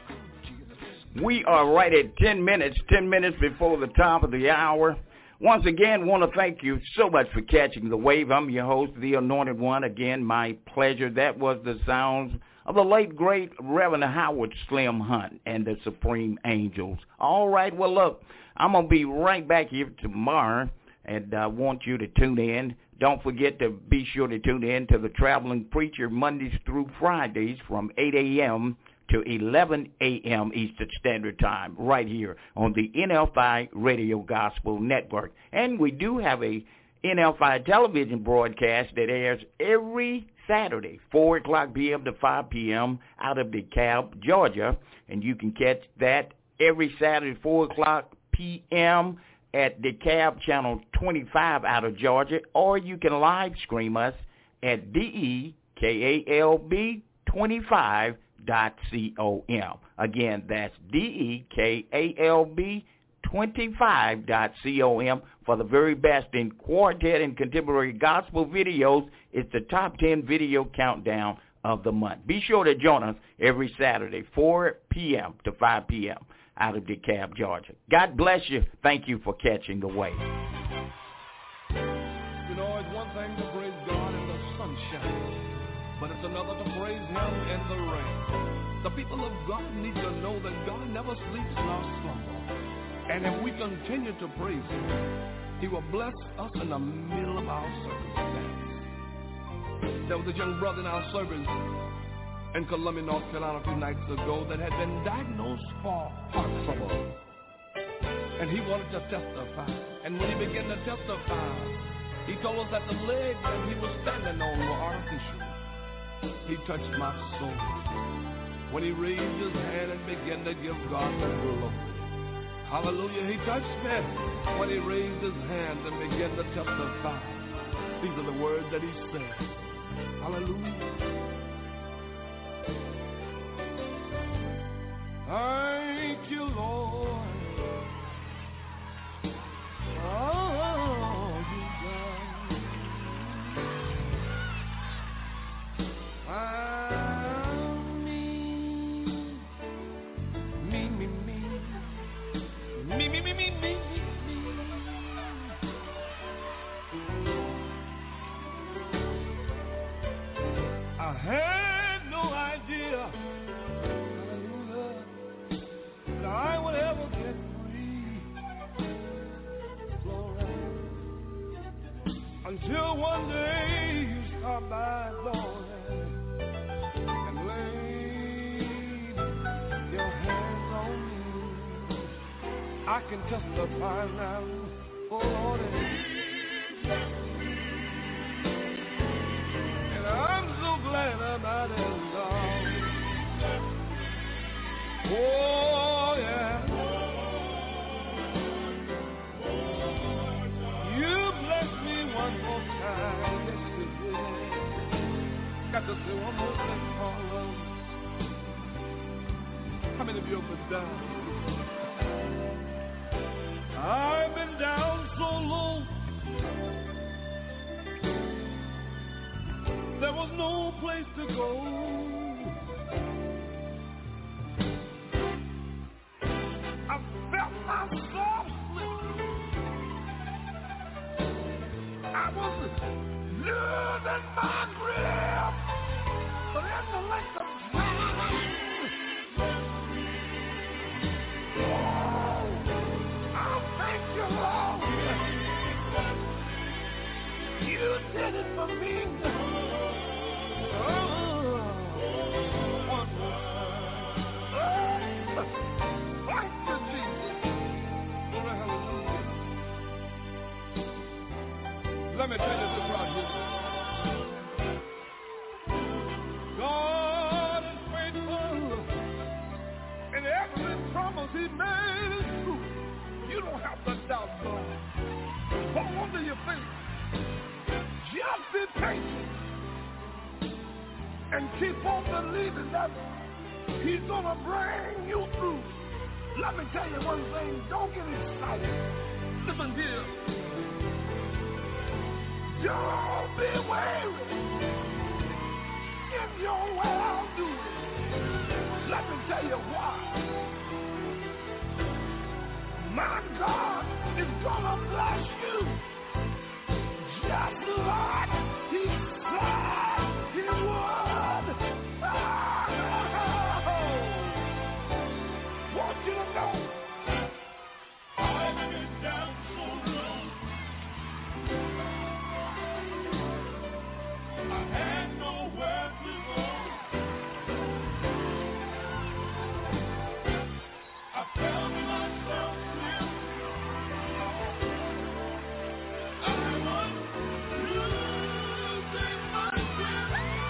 We are right at 10 minutes before the top of the hour. Once again, want to thank you so much for catching the wave. I'm your host, the Anointed One. Again, my pleasure. That was the sounds of the late, great Reverend Howard Slim Hunt and the Supreme Angels. All right, well, look, I'm going to be right back here tomorrow, and I want you to tune in. Don't forget to be sure to tune in to the Traveling Preacher Mondays through Fridays from 8 a.m. to 11 a.m. Eastern Standard Time right here on the NFI Radio Gospel Network. And we do have a NFI television broadcast that airs every Saturday, 4 o'clock p.m. to 5 p.m. out of DeKalb, Georgia. And you can catch that every Saturday, 4 o'clock p.m. at DeKalb Channel 25 out of Georgia, or you can live stream us at DEKALB25.com. Again, that's DEKALB25.com for the very best in quartet and contemporary gospel videos. It's the top 10 video countdown of the month. Be sure to join us every Saturday, 4 p.m. to 5 p.m. out of DeKalb, Georgia. God bless you. Thank you for catching the wave. You know, it's one thing to praise God in the sunshine, but it's another to praise Him in the rain. The people of God need to know that God never sleeps nor slumbers. And if we continue to praise Him, He will bless us in the middle of our circumstances. There was a young brother in our service. in Columbia, North Carolina a few nights ago that had been diagnosed for heart trouble. And he wanted to testify. And when he began to testify, he told us that the legs that he was standing on were artificial. He touched my soul when he raised his hand and began to give God the glory. Hallelujah. He touched me when he raised his hand and began to testify. These are the words that he said. Hallelujah. Thank you, Lord. Oh, you done. Me. I had no idea, hallelujah, that I would ever get free. Glory. Until one day you stopped by, Lord, and laid your hands on me. I can testify now, oh Lord, and I'm so glad about it, Lord. Oh yeah. You blessed me one more time, yes you did. Got to say one more thing for us. How many of you have been down? I've been down so low. There was no place to go. I felt myself slip. I was losing my grip. But in the length of time, oh, I thank you, Lord. You did it for me. Let me tell you this right here. God is faithful, and every promise he made is true. You don't have to doubt God. Hold on to your faith. Just be patient and keep on believing that he's going to bring you through. Let me tell you one thing. Don't get excited. Listen here. Don't be weary in your well-doing. Let me tell you why. My God is gonna bless you just like He said He would. Want you to know I've been down so long. I had nowhere to go. I found myself here. I was losing my grip.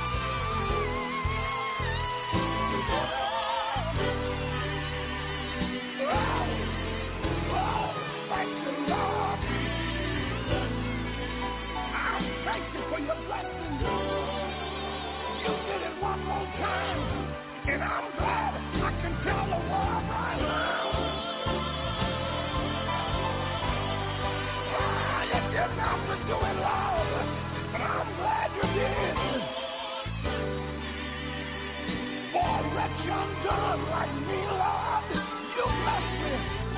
Oh, thank you, Lord. I thank you for your blessings. You did it one more time, and I'm glad I can tell the world right now. You didn't have to do it, Lord, but I'm glad you did. For a wretch undone like me, Lord, you blessed me.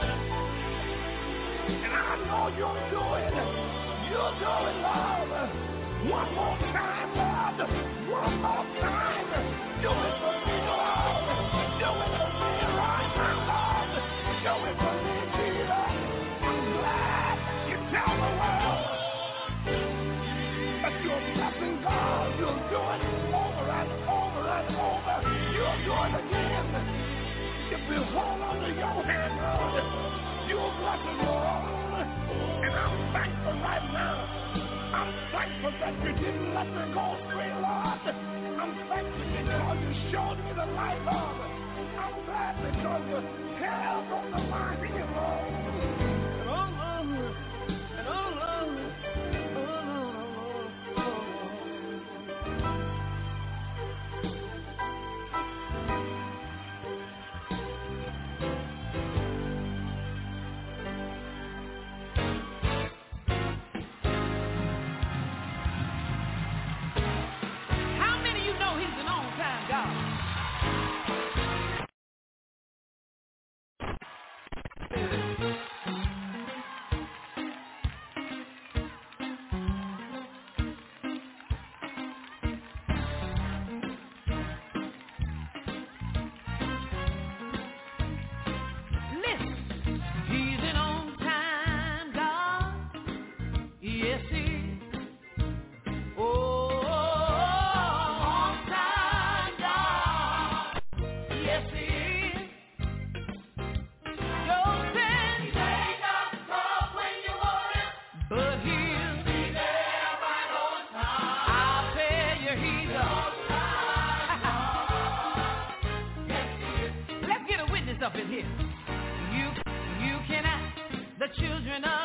And I know you'll do it. You'll do it, Lord. One more time, Lord. One more time. Do it for me, Lord. Do it for me right now, Lord. Do it for me, Jesus. I'm glad you tell the world that you're blessing God. You'll do it over and over and over. we hold on to your hand, Lord. You're blessing, Lord. And I'm thankful right now. I'm thankful that you didn't let me go astray, Lord. I'm thankful because you showed me the light, Lord. I'm glad because you held on the line here, Lord. And oh, Lord. And oh, Lord. Up in here. You can ask the children of